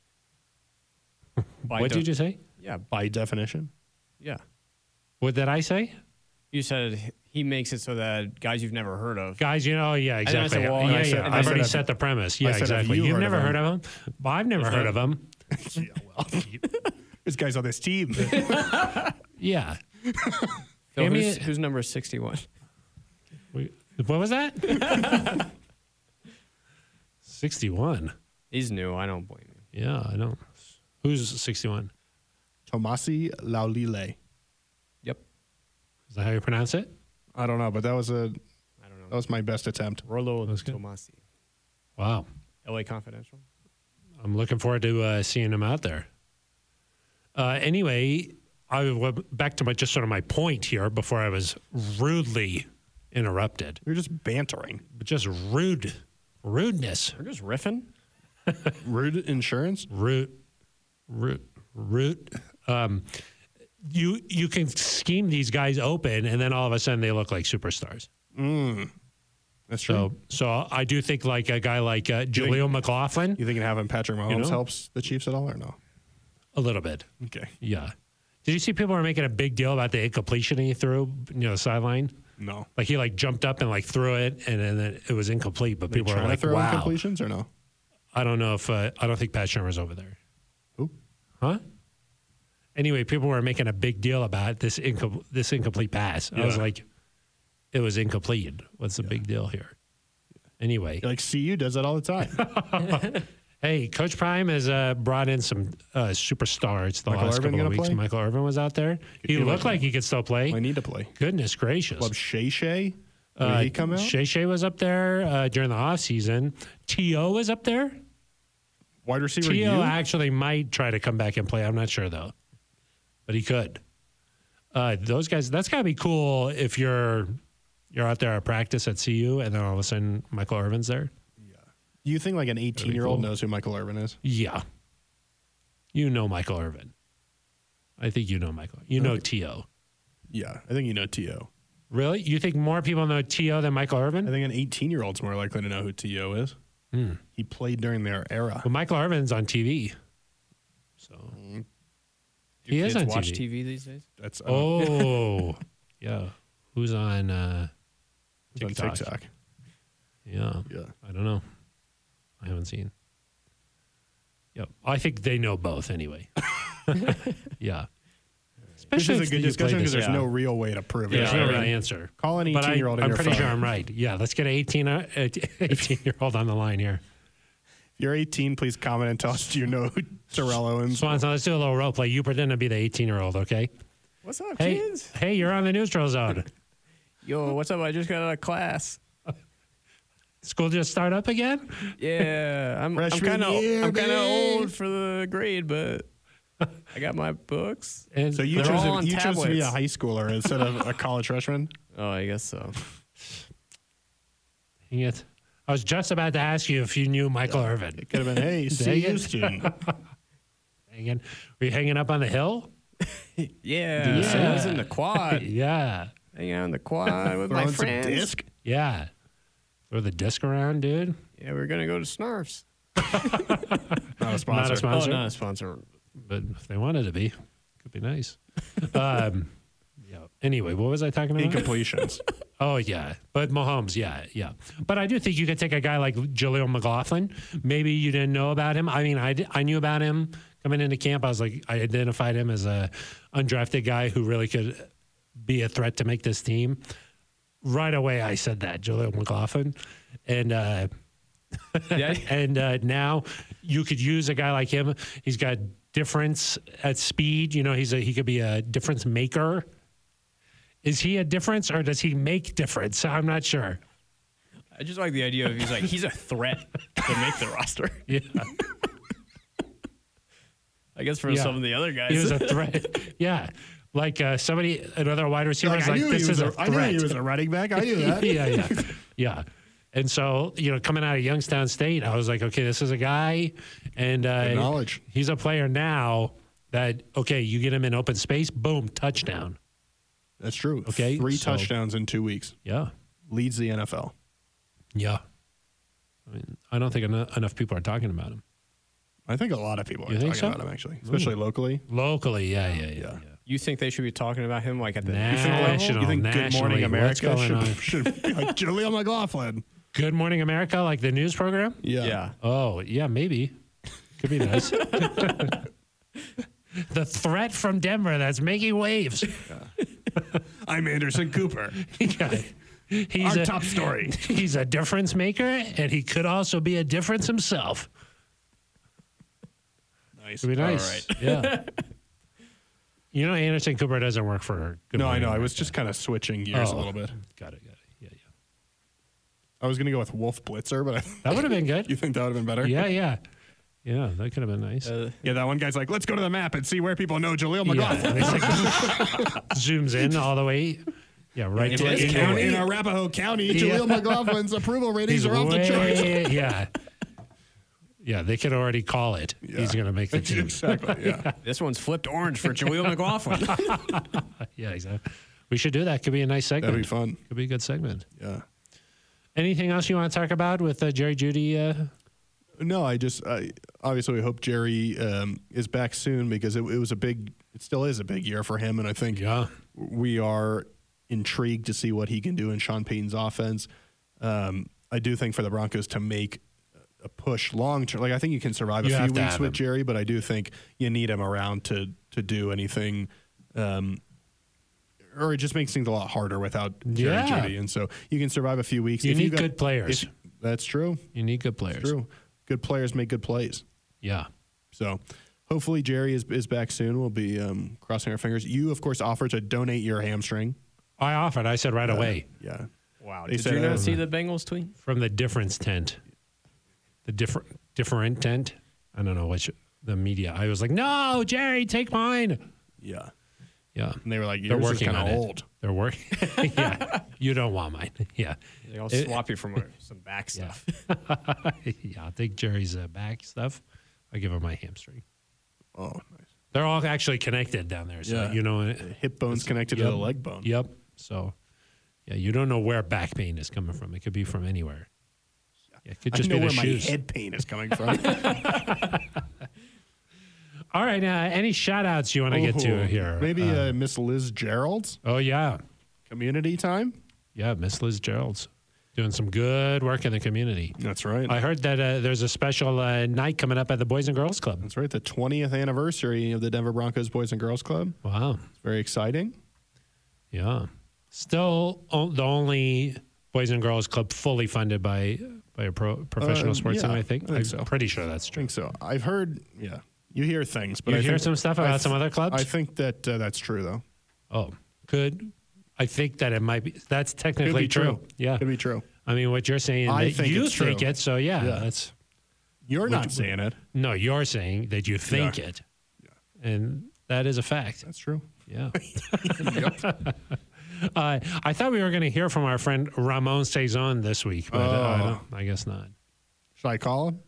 By What de- did you say? Yeah, By definition? yeah. What did I say? You said he makes it so that guys you've never heard of. Guys, you know, yeah, then I said, exactly. well, yeah, and I yeah. said- and I I've said, already have- set the premise. Yeah, I said, have exactly. you You've heard never of heard him? of him? Well, I've never heard of him. Yeah, well, this guy's on this team. Yeah. Phil, Give me who's, a- who's number sixty-one? We- What was that? sixty-one. He's new. I don't blame him. Yeah, I don't. Who's sixty-one? Tomasi Laulile. Yep. Is that how you pronounce it? I don't know, but that was a I don't know. that was my best attempt. Rollo That's good. Tomasi. Wow. L A Confidential. I'm looking forward to uh, seeing him out there. Uh, anyway, I went back to my just sort of my point here before I was rudely interrupted. We were just bantering. But just rude, rudeness, We're just riffing. Rude insurance? rude, rude, rude. Um, you you can scheme these guys open, and then all of a sudden they look like superstars. Mm. That's true. So, so I do think like a guy like uh, Jaleel McLaughlin, You think having Patrick Mahomes know? helps the Chiefs at all or no? a little bit. Okay. Yeah. Did you see people were making a big deal about the incompletion he threw, you know, sideline? No. Like he like jumped up and like threw it, and then it was incomplete. But people Trying were to like, throw "Wow." incompletions or no? I don't know if uh, I don't think Pat Shermer's over there, Who? huh? Anyway, people were making a big deal about this incom- this incomplete pass. I was Yeah. like, it was incomplete. What's the big deal here? Anyway, Like C U does that all the time. hey, Coach Prime has uh, brought in some uh, superstars the Michael last Irvin couple of gonna weeks. play? Michael Irvin was out there. He he looked might- like he could still play. I need to play. Goodness gracious. Club Shay Shay. Did Uh, he come out? Shay Shay was up there uh, during the offseason. T O was up there. Wide receiver T O U? actually might try to come back and play. I'm not sure, though. But he could. Uh, those guys, that's got to be cool if you're you're out there at practice at C U and then all of a sudden Michael Irvin's there. Do you think like an eighteen-year-old cool. knows who Michael Irvin is? Yeah. You know Michael Irvin. I think you know Michael. You know T O. Yeah, I think you know T O. Really? You think more people know T O than Michael I Irvin? think an eighteen-year-old's more likely to know who T O is. Hmm. He played during their era. Well, Michael Irvin's on T V. So Do he is kids on watch T V. T V these days? That's uh, Oh, yeah. Who's on uh, it's on TikTok? TikTok. Yeah. Yeah. I don't know. I haven't seen. Yep. I think they know both anyway. Yeah. This Especially is a if good you play discussion because this- there's yeah. no real way to prove Yeah, it. there's no real answer. Call an But I, eighteen-year-old in I'm your pretty phone. sure I'm right. Yeah, let's get an eighteen, uh, eighteen-year-old on the line here. If you're eighteen, please comment and tell us do you know who Terrell Owens. Swanson, let's do a little role play. You pretend to be the eighteen-year-old, okay? What's up, Hey, kids? hey, you're on the neutral zone. Yo, what's up? I just got out of class. School just start up again? Yeah, I'm, I'm Freshman kind of year, I'm kind of baby. old for the grade, but I got my books. And So you They're chose, all to, on you chose to be a tablets. high schooler instead of a college freshman? Oh, I guess so. Dang it. I was just about to ask you if you knew Michael Irvin. It could have been, hey, C U it. student. Hanging, were you hanging up on the hill? Yeah, Yeah. I was in the quad, Yeah. hanging out in the quad with my Throwing some friends. disc. Yeah. Throw the disc around, dude. Yeah, we are gonna go to Snarfs. Not a sponsor. Not a sponsor. Oh, not a sponsor. But if they wanted to be, could be nice. um, yeah. Anyway, what was I talking about? Incompletions. Oh, yeah. But Mahomes, yeah, yeah. But I do think you could take a guy like Jaleel McLaughlin. Maybe you didn't know about him. I mean, I, I knew about him coming into camp. I was like, I identified him as a undrafted guy who really could be a threat to make this team. Right away, I said that, Jaleel McLaughlin. And, uh, Yeah, and uh, now you could use a guy like him. He's got difference at speed. You know, he's a, he could be a difference maker. Is he a difference or does he make difference? I'm not sure. I just like the idea of he's like he's a threat to make the roster. Yeah. Like guess for Yeah. some of the other guys. He was a threat. Yeah. Like uh, somebody, another wide receiver Like, was I like, knew this he was is a, a, I threat. knew he was a running back. I knew that. yeah, yeah, yeah. And so, you know, coming out of Youngstown State, I was like, okay, this is a guy, and uh, Good knowledge. he's a player now that, okay, you get him in open space, boom, touchdown. That's true. Okay, Three so- touchdowns in two weeks. Yeah, Leads the N F L. yeah. I mean, I don't think enough, enough people are talking about him I think a lot of people are You talking think so? about him, actually, especially locally. locally. Yeah, yeah, yeah. Yeah. yeah. You think they should be talking about him like at the national level? National, You think Good nationally, Morning what's America going on? should, should be like Jaleel McLaughlin? Good Morning America, like the news program? Yeah. Yeah. Oh, yeah, maybe. Could be nice. The threat from Denver that's making waves. I'm Anderson Cooper. Yeah. He's Our a, top story. He's a difference maker, and he could also be a difference himself. Nice. It'd be nice. Yeah. You know, Anderson Cooper doesn't work for Good No, I Morning know. I was America. just kind of switching gears Oh, a little bit. Got it, got it. Yeah, yeah. I was going to go with Wolf Blitzer, but I, That would have been good. you think that would have been better? Yeah, yeah. Yeah, that could have been nice. Uh, Yeah, that one guy's like, let's go to the map and see where people know Jaleel McLaughlin. Yeah, and it's like zooms in all the way. Yeah, right In to this In, in- county? in Arapahoe County, Yeah. Jaleel McLaughlin's approval ratings He's are off the charts. way, yeah. Yeah, they could already call it. Yeah. He's going to make the team. Exactly, yeah. this one's flipped orange for Jaleel McLaughlin. Yeah, exactly. We should do that. Could be a nice segment. That'd be fun. Could be a good segment. Yeah. Anything else you want to talk about with uh, Jerry Jeudy? Uh, No, I just I, obviously we hope Jerry um, is back soon because it, it was a big, it still is a big year for him, and I think yeah. we are intrigued to see what he can do in Sean Payton's offense. Um, I do think for the Broncos to make a push long term, like I think you can survive a You have few to weeks have with him. Jerry, but I do think you need him around to to do anything. Um, or it just makes things a lot harder without Jerry Yeah. Jeudy, and so you can survive a few weeks. You If need got- good players. if- that's true. You need good players. True. Good players make good plays. Yeah. So hopefully Jerry is, is back soon. We'll be um, crossing our fingers. You, of course, offered to donate your hamstring. I offered. I said right away Yeah. Wow. They Did said, you not um, see the Bengals tweet? from the difference tent. The different different tent. I don't know which the media. I was like, no, Jerry, take mine. Yeah. Yeah. And they were like, They're yours is working kind on of it. old. They're working. Yeah. You don't want mine. Yeah. I'll It- swap you from uh, some back Yeah. stuff. Yeah. I'll take Jerry's uh, back stuff. I give him my hamstring. Oh, nice. They're all actually connected down there. So, Yeah. you know, The hip bone's connected to Yep. the leg bone. Yep. So, yeah, you don't know where back pain is coming from. It could be from anywhere. Yeah, it could just I know be where the my shoes. head pain is coming from. All right. Uh, any shout outs you want to get to Ooh, here? Maybe Uh, uh, Miss Liz Gerald's oh, yeah. community time. Yeah. Miss Liz Gerald's doing some good work in the community. That's right. I heard that uh, there's a special uh, night coming up at the Boys and Girls Club. That's right. The twentieth anniversary of the Denver Broncos Boys and Girls Club. Wow. It's very exciting. Yeah. Still o- the only Boys and Girls Club fully funded by by a pro, professional Uh, sports yeah, team, I think. I think I'm so. pretty sure that's I true. think so. I've heard, yeah, you hear things, but You I hear think, some stuff I about th- some other clubs? I think that uh, that's true, though. Oh, could. I think that it might be. That's Could technically be true. true. Yeah. Could be true. I mean, what you're saying, I that think you it's true. think it, so yeah, Yeah. that's. You're not saying it. No, you're saying that you think Yeah. it. And that is a fact. That's true. Yeah. Yep. Uh, I thought we were going to hear from our friend Ramon Cezanne this week, but uh, I, Oh. don't, I guess not. Should I call him?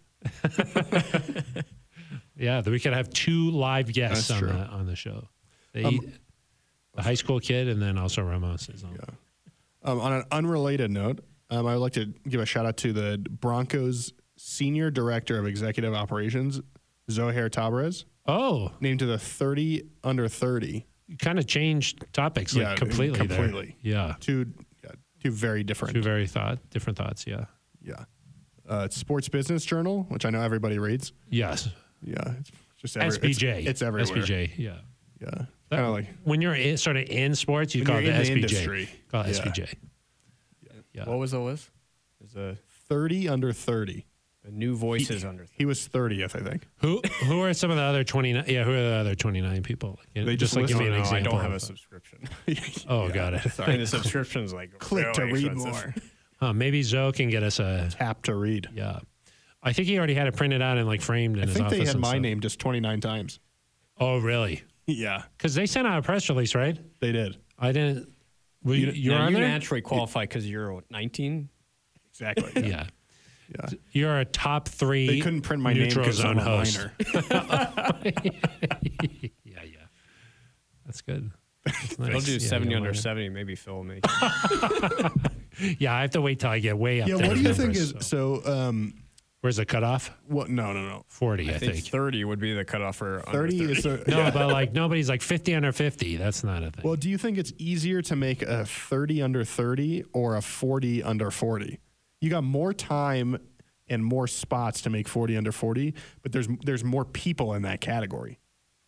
Yeah, that we could have two live guests That's on true. the, on the show. They, Um, the high school kid and then also Ramon Cezanne. Yeah. Um, on an unrelated note, um, I would like to give a shout out to the Broncos Senior Director of Executive Operations, Zohair Tabrez, Oh, named to the thirty under thirty. you kind of changed topics like Yeah, completely. there. completely. Yeah. Two, yeah, two very different. Two very thought different thoughts. Yeah. Yeah. Uh, it's Sports Business Journal, which I know everybody reads. Yes. Yeah. It's just every, S B J. It's, it's everywhere. S B J. Yeah. Yeah. That- Kind of like when you're in, sort of in sports, you When call it you're the in the S B J. industry. Call it Yeah. S B J. Yeah. What was the list? There's a, thirty under thirty. a new voices under. He was thirtieth, I think. Who who are some of the other twenty-nine? Yeah, who are the other twenty-nine people? Like, They just like give me listed- an No, I example. don't have a of- subscription. Oh, got it. And the subscription's like Click to really read expensive. more. Huh, maybe Zoe can get us a. Tap to read. Yeah, I think he already had it printed out and like framed in I his think office. they had and my stuff. name just twenty-nine times. Oh, really? Yeah, Because they sent out a press release, right? they did. I didn't. Were you, you were Now, on you there? naturally qualify because you're what, nineteen. Exactly. Yeah. Yeah. You're a top three. They couldn't print my name neutral because zone I'm a host. minor. yeah, yeah. That's good. That's They'll nice. do Yeah, seventy yeah, under why- seventy. Maybe Phil will make. Yeah, I have to wait till I get way up Yeah, there. what do in you think numbers, is so. so? Um, Where's the cutoff? what? No, no, no. forty, I, I think, think. thirty would be the cutoff for under Thirty thirty. is a, No, but like nobody's like fifty under fifty. That's not a thing. Well, do you think it's easier to make a thirty under thirty or a forty under forty? You got more time and more spots to make forty under forty, but there's there's more people in that category.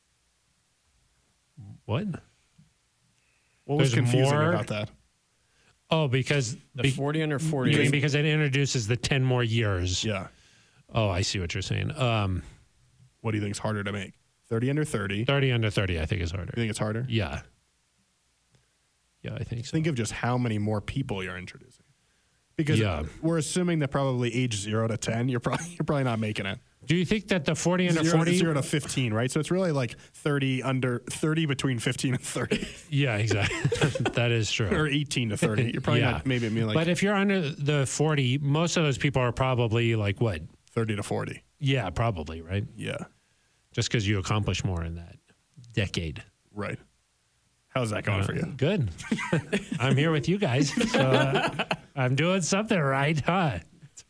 what? What was There's confusing more- about that? Oh, because The be- forty under you forty. mean is- because it introduces the ten more years. Yeah. Oh, I see what you're saying. Um, What do you think is harder to make? thirty under thirty. You thirty under thirty, I think is harder. think it's harder? Yeah. Yeah, I think so. Think of just how many more people you're introducing. Because Yeah. we're assuming that probably age zero to ten, you're probably you're probably not making it. Do you think that the forty under Zero, forty? zero to fifteen, right? So it's really like thirty under thirty between fifteen and thirty, Yeah, exactly. That is true. or eighteen to thirty. You're probably Yeah. not maybe I mean like But if you're under the forty, most of those people are probably like what? thirty to forty. Yeah, probably, right? Yeah, Just because you accomplish more in that decade. right. How's that going for you? Good. I'm here with you guys. So uh, I'm doing something right, huh?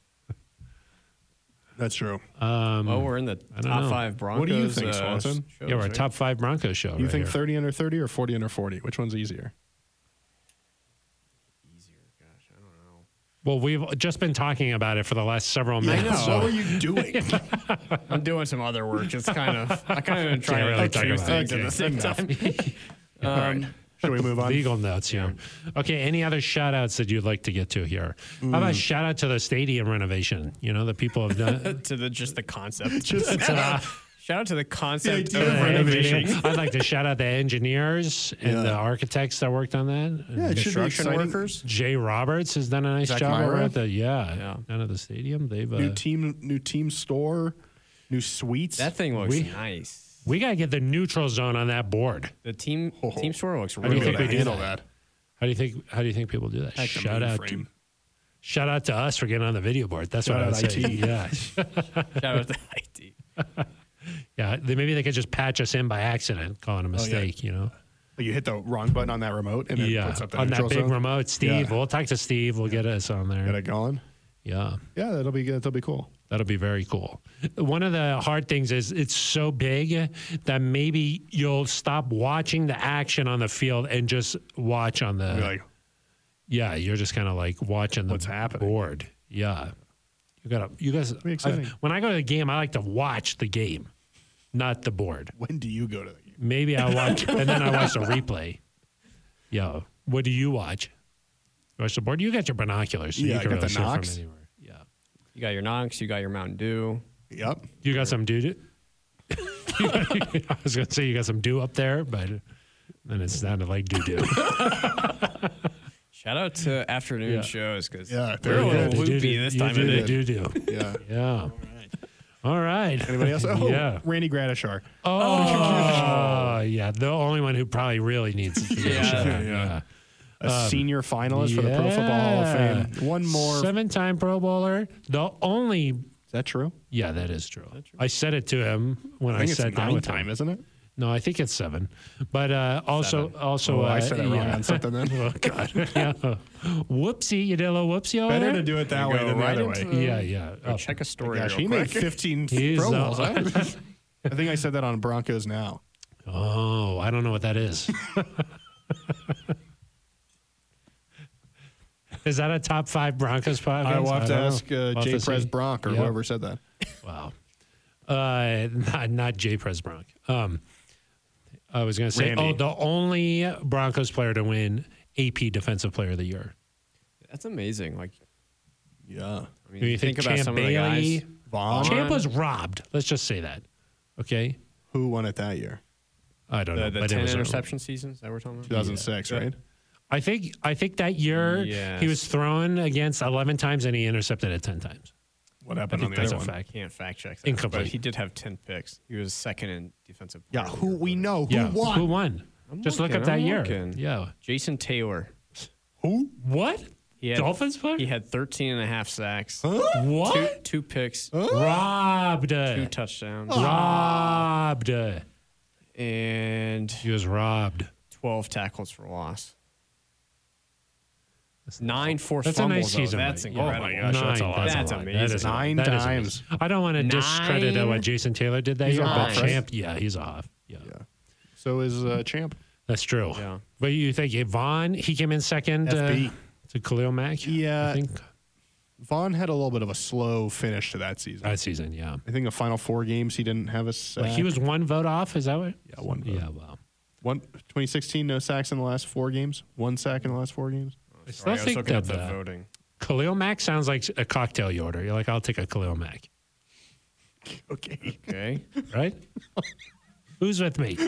That's true. Um, Well, we're in the don't top know. five Broncos. What do you think, uh, Swanson? shows, yeah, we're a right? top five Broncos show. You right think here. thirty under thirty or forty under forty? Which one's easier? Easier. Gosh, I don't know. Well, we've just been talking about it for the last several minutes. know. so- What were you doing? I'm doing some other work. It's kind of I kind of try Can't to really like talk choose about things it. at the same time. All right. Should we move on? Legal notes, yeah. Okay, any other shout outs that you'd like to get to here? How Mm. about shout out to the stadium renovation? You know, the people have done. to the just the concept. Just Shout out to the concept The idea of of renovation. renovation. I'd like to shout out the engineers and Yeah. the architects that worked on that. yeah, it should be Construction exciting. workers. Jay Roberts has done a nice Zach job over Myra? at the yeah, Yeah. down at the stadium. They've New uh, team, new team store, new suites. That thing looks We- nice. we gotta get the neutral zone on that board. The team Oh. team store looks do really you think Able we to do handle that? that. How do you think? How do you think people do that? Like the Shout out mainframe. to shout out to us for getting on the video board. That's Shout what I would out say. I T. Yeah, Shout out to I T. yeah. They, maybe they could just patch us in by accident, calling a mistake. You know. Like you hit the wrong button on that remote and it Yeah, puts up the on that neutral big zone. remote, Steve. Yeah. We'll talk to Steve. We'll get us on there. Get it going. Yeah, Yeah, that'll be good. That'll be cool. that'll be very cool. One of the hard things is it's so big that maybe you'll stop watching the action on the field and just watch on the. Be like, Yeah, you're just kind of like watching the What's happening? board. Yeah, you gotta. You guys. be exciting. I- when I go to the game, I like to watch the game, not the board. when do you go to the game? Maybe I watch and then I watch the replay. Yeah. What do you watch? You watch the board. You got your binoculars, so Yeah, you I can got really the see it Knox. from anywhere. Yeah. You got your Knox. You got your Mountain Dew. Yep. You got some dew. I was gonna say you got some dew up there, but then it sounded like doo doo. Shout out to afternoon Yeah. shows because Yeah, they're very a little good. loopy this time of day. Do do. Yeah. Yeah. All right. Anybody else? Oh, Yeah. Randy Gradishar. Oh, yeah. The only one who probably really needs to be Yeah. yeah. Yeah. A senior finalist for the Pro Football Hall of Yeah. Fame. One more. Is Seven-time Pro Bowler. The only. that true? Yeah, that is true. I said it to him when I I, think it's sat down nine with time, him. isn't it? No, I think it's seven. But uh, also, also, Oh, I uh, said it wrong yeah. on something then. Oh God! Yeah. Whoopsie! You did a little whoopsie over Better there. to do it that You way go than the right other way. into- Yeah, yeah. Oh, Check a story. Gosh, real he quick. made fifteen He's, Pro uh, Bowls. huh? I think I said that on Broncos Now. Oh, I don't know what that is. Is that a top five Broncos podcast? I will have to don't know. ask uh, We'll have Jay to see. Prez Bronk or Yep. whoever said that. Wow. Uh, not not Jay Prez Bronk. Um, I was going to say, Randy. oh, the only Broncos player to win A P Defensive Player of the Year. That's amazing. Like, Yeah. I mean, Do you think, about Champ some of the Bailey? guys. Vaughn. Champ was robbed. Let's just say that. Okay. Who won it that year? I don't know. The, the but it ten was a- interception seasons that we're talking two about. thousand six, Yeah. right? I think I think that year Yes. he was thrown against eleven times and he intercepted it ten times. What I happened on think the that's other a one? fact. Can't fact check that. Incomplete. But he did have ten picks. He was second in defensive. Yeah, player of the who year we voting. know who Yeah, won? who won? I'm Just look looking, up that I'm year. looking. Yeah. Jason Taylor. Who? What? He had, Dolphins player? He had thirteen and a half sacks, What? two, two picks, Robbed. two touchdowns, Robbed. and He was robbed. twelve tackles for loss. Nine forced That's a fumbles. nice though. season. That's Mike. incredible. Oh my gosh, that's a Nine. lot. That's a lot. amazing. That is a- Nine that is times. amazing. I don't want to discredit uh, Nine. what Jason Taylor did that He's year, a but Hawk, right? Champ, yeah, he's a Hawk. Yeah. Yeah. So is uh, Champ. That's true. Yeah. But you think Vaughn, he came in second uh, F B. to Khalil Mack? Yeah. I think Vaughn had a little bit of a slow finish to that season. that season, yeah. I think the final four games he didn't have a sack. But he was one vote off, is that what? Yeah, one vote. Yeah, well. One, twenty sixteen, no sacks in the last four games. One sack in the last four games. I Sorry, still I was think looking up that the uh, voting. Khalil Mack sounds like a cocktail you order. You're like, I'll take a Khalil Mack, Okay. Okay. right? Who's with me?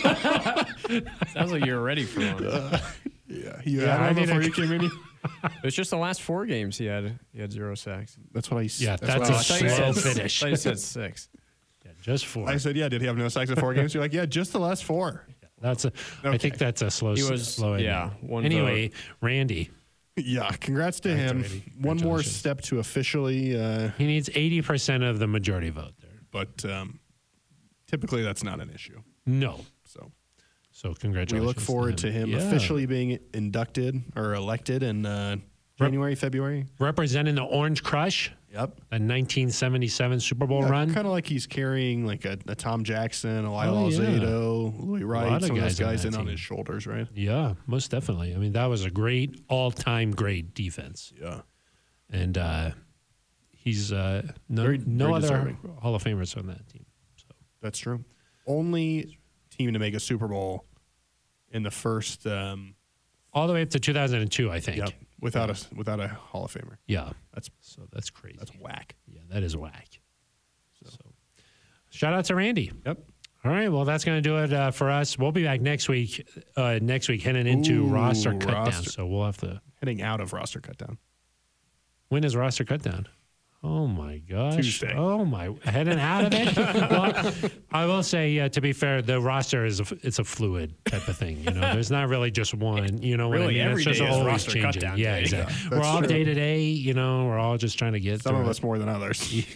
Sounds like you're ready for one. Yeah. You Yeah, had I him need before a- you came in here? It's just the last four games he had. He had zero sacks. That's what I s- Yeah, that's what a I was I thought you slow said- finish. I thought you said six. Yeah, just four. I said, yeah, did he have no sacks in four games? You're like, yeah, just the last four. That's a. I Okay. think that's a slow. He was- slow ending. yeah, one Anyway, Randy, Yeah, congrats to Right, him. Randy. One more Congratulations. step to officially, uh, he needs eighty percent of the majority vote there. but um, typically that's not an issue. No. So So we congratulations. look forward to him Yeah. officially being inducted or elected in uh, January, February. representing the Orange Crush, Yep. a nineteen seventy-seven Super Bowl run. Kind of like he's carrying like a, a Tom Jackson, a Lyle Oh, yeah. Alzado, Louis Wright, lot of some of those guys on guys that in on team. his shoulders, right? Yeah, most definitely. I mean, that was a great all-time great defense, Yeah. and uh, he's uh, no Very- no very other deserving. Hall of Famers on that team. So That's true. Only team to make a Super Bowl in the first, um, all the way up to two thousand two, I think. yep, without a without a Hall of Famer. Yeah, That's so that's crazy. that's whack. Yeah, that is whack. So, shout out to Randy. Yep. All right, well, that's going to do it uh, for us. We'll be back next week. Uh, next week, heading into Ooh, roster cut down. roster. So we'll have to. Heading out of roster cut down. When is roster cut down? Oh my gosh! Tuesday. Oh my, heading out of it. Well, I will say, uh, to be fair, the roster is a, it's a fluid type of thing. You know, there's not really just one. You know what Really, I mean? every It's just day is always roster cut changing. down Yeah, day. exactly. Yeah, we're that's all true. day to day. You know, we're all just trying to get Some through of it. us more than others.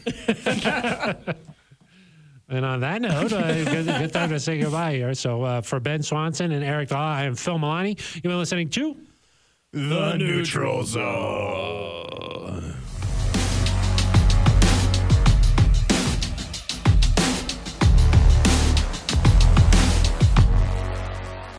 And on that note, uh, good, good time to say goodbye here. So uh, for Ben Swanson and Eric Law, I am Phil Milani. You've been listening to The Neutral Zone.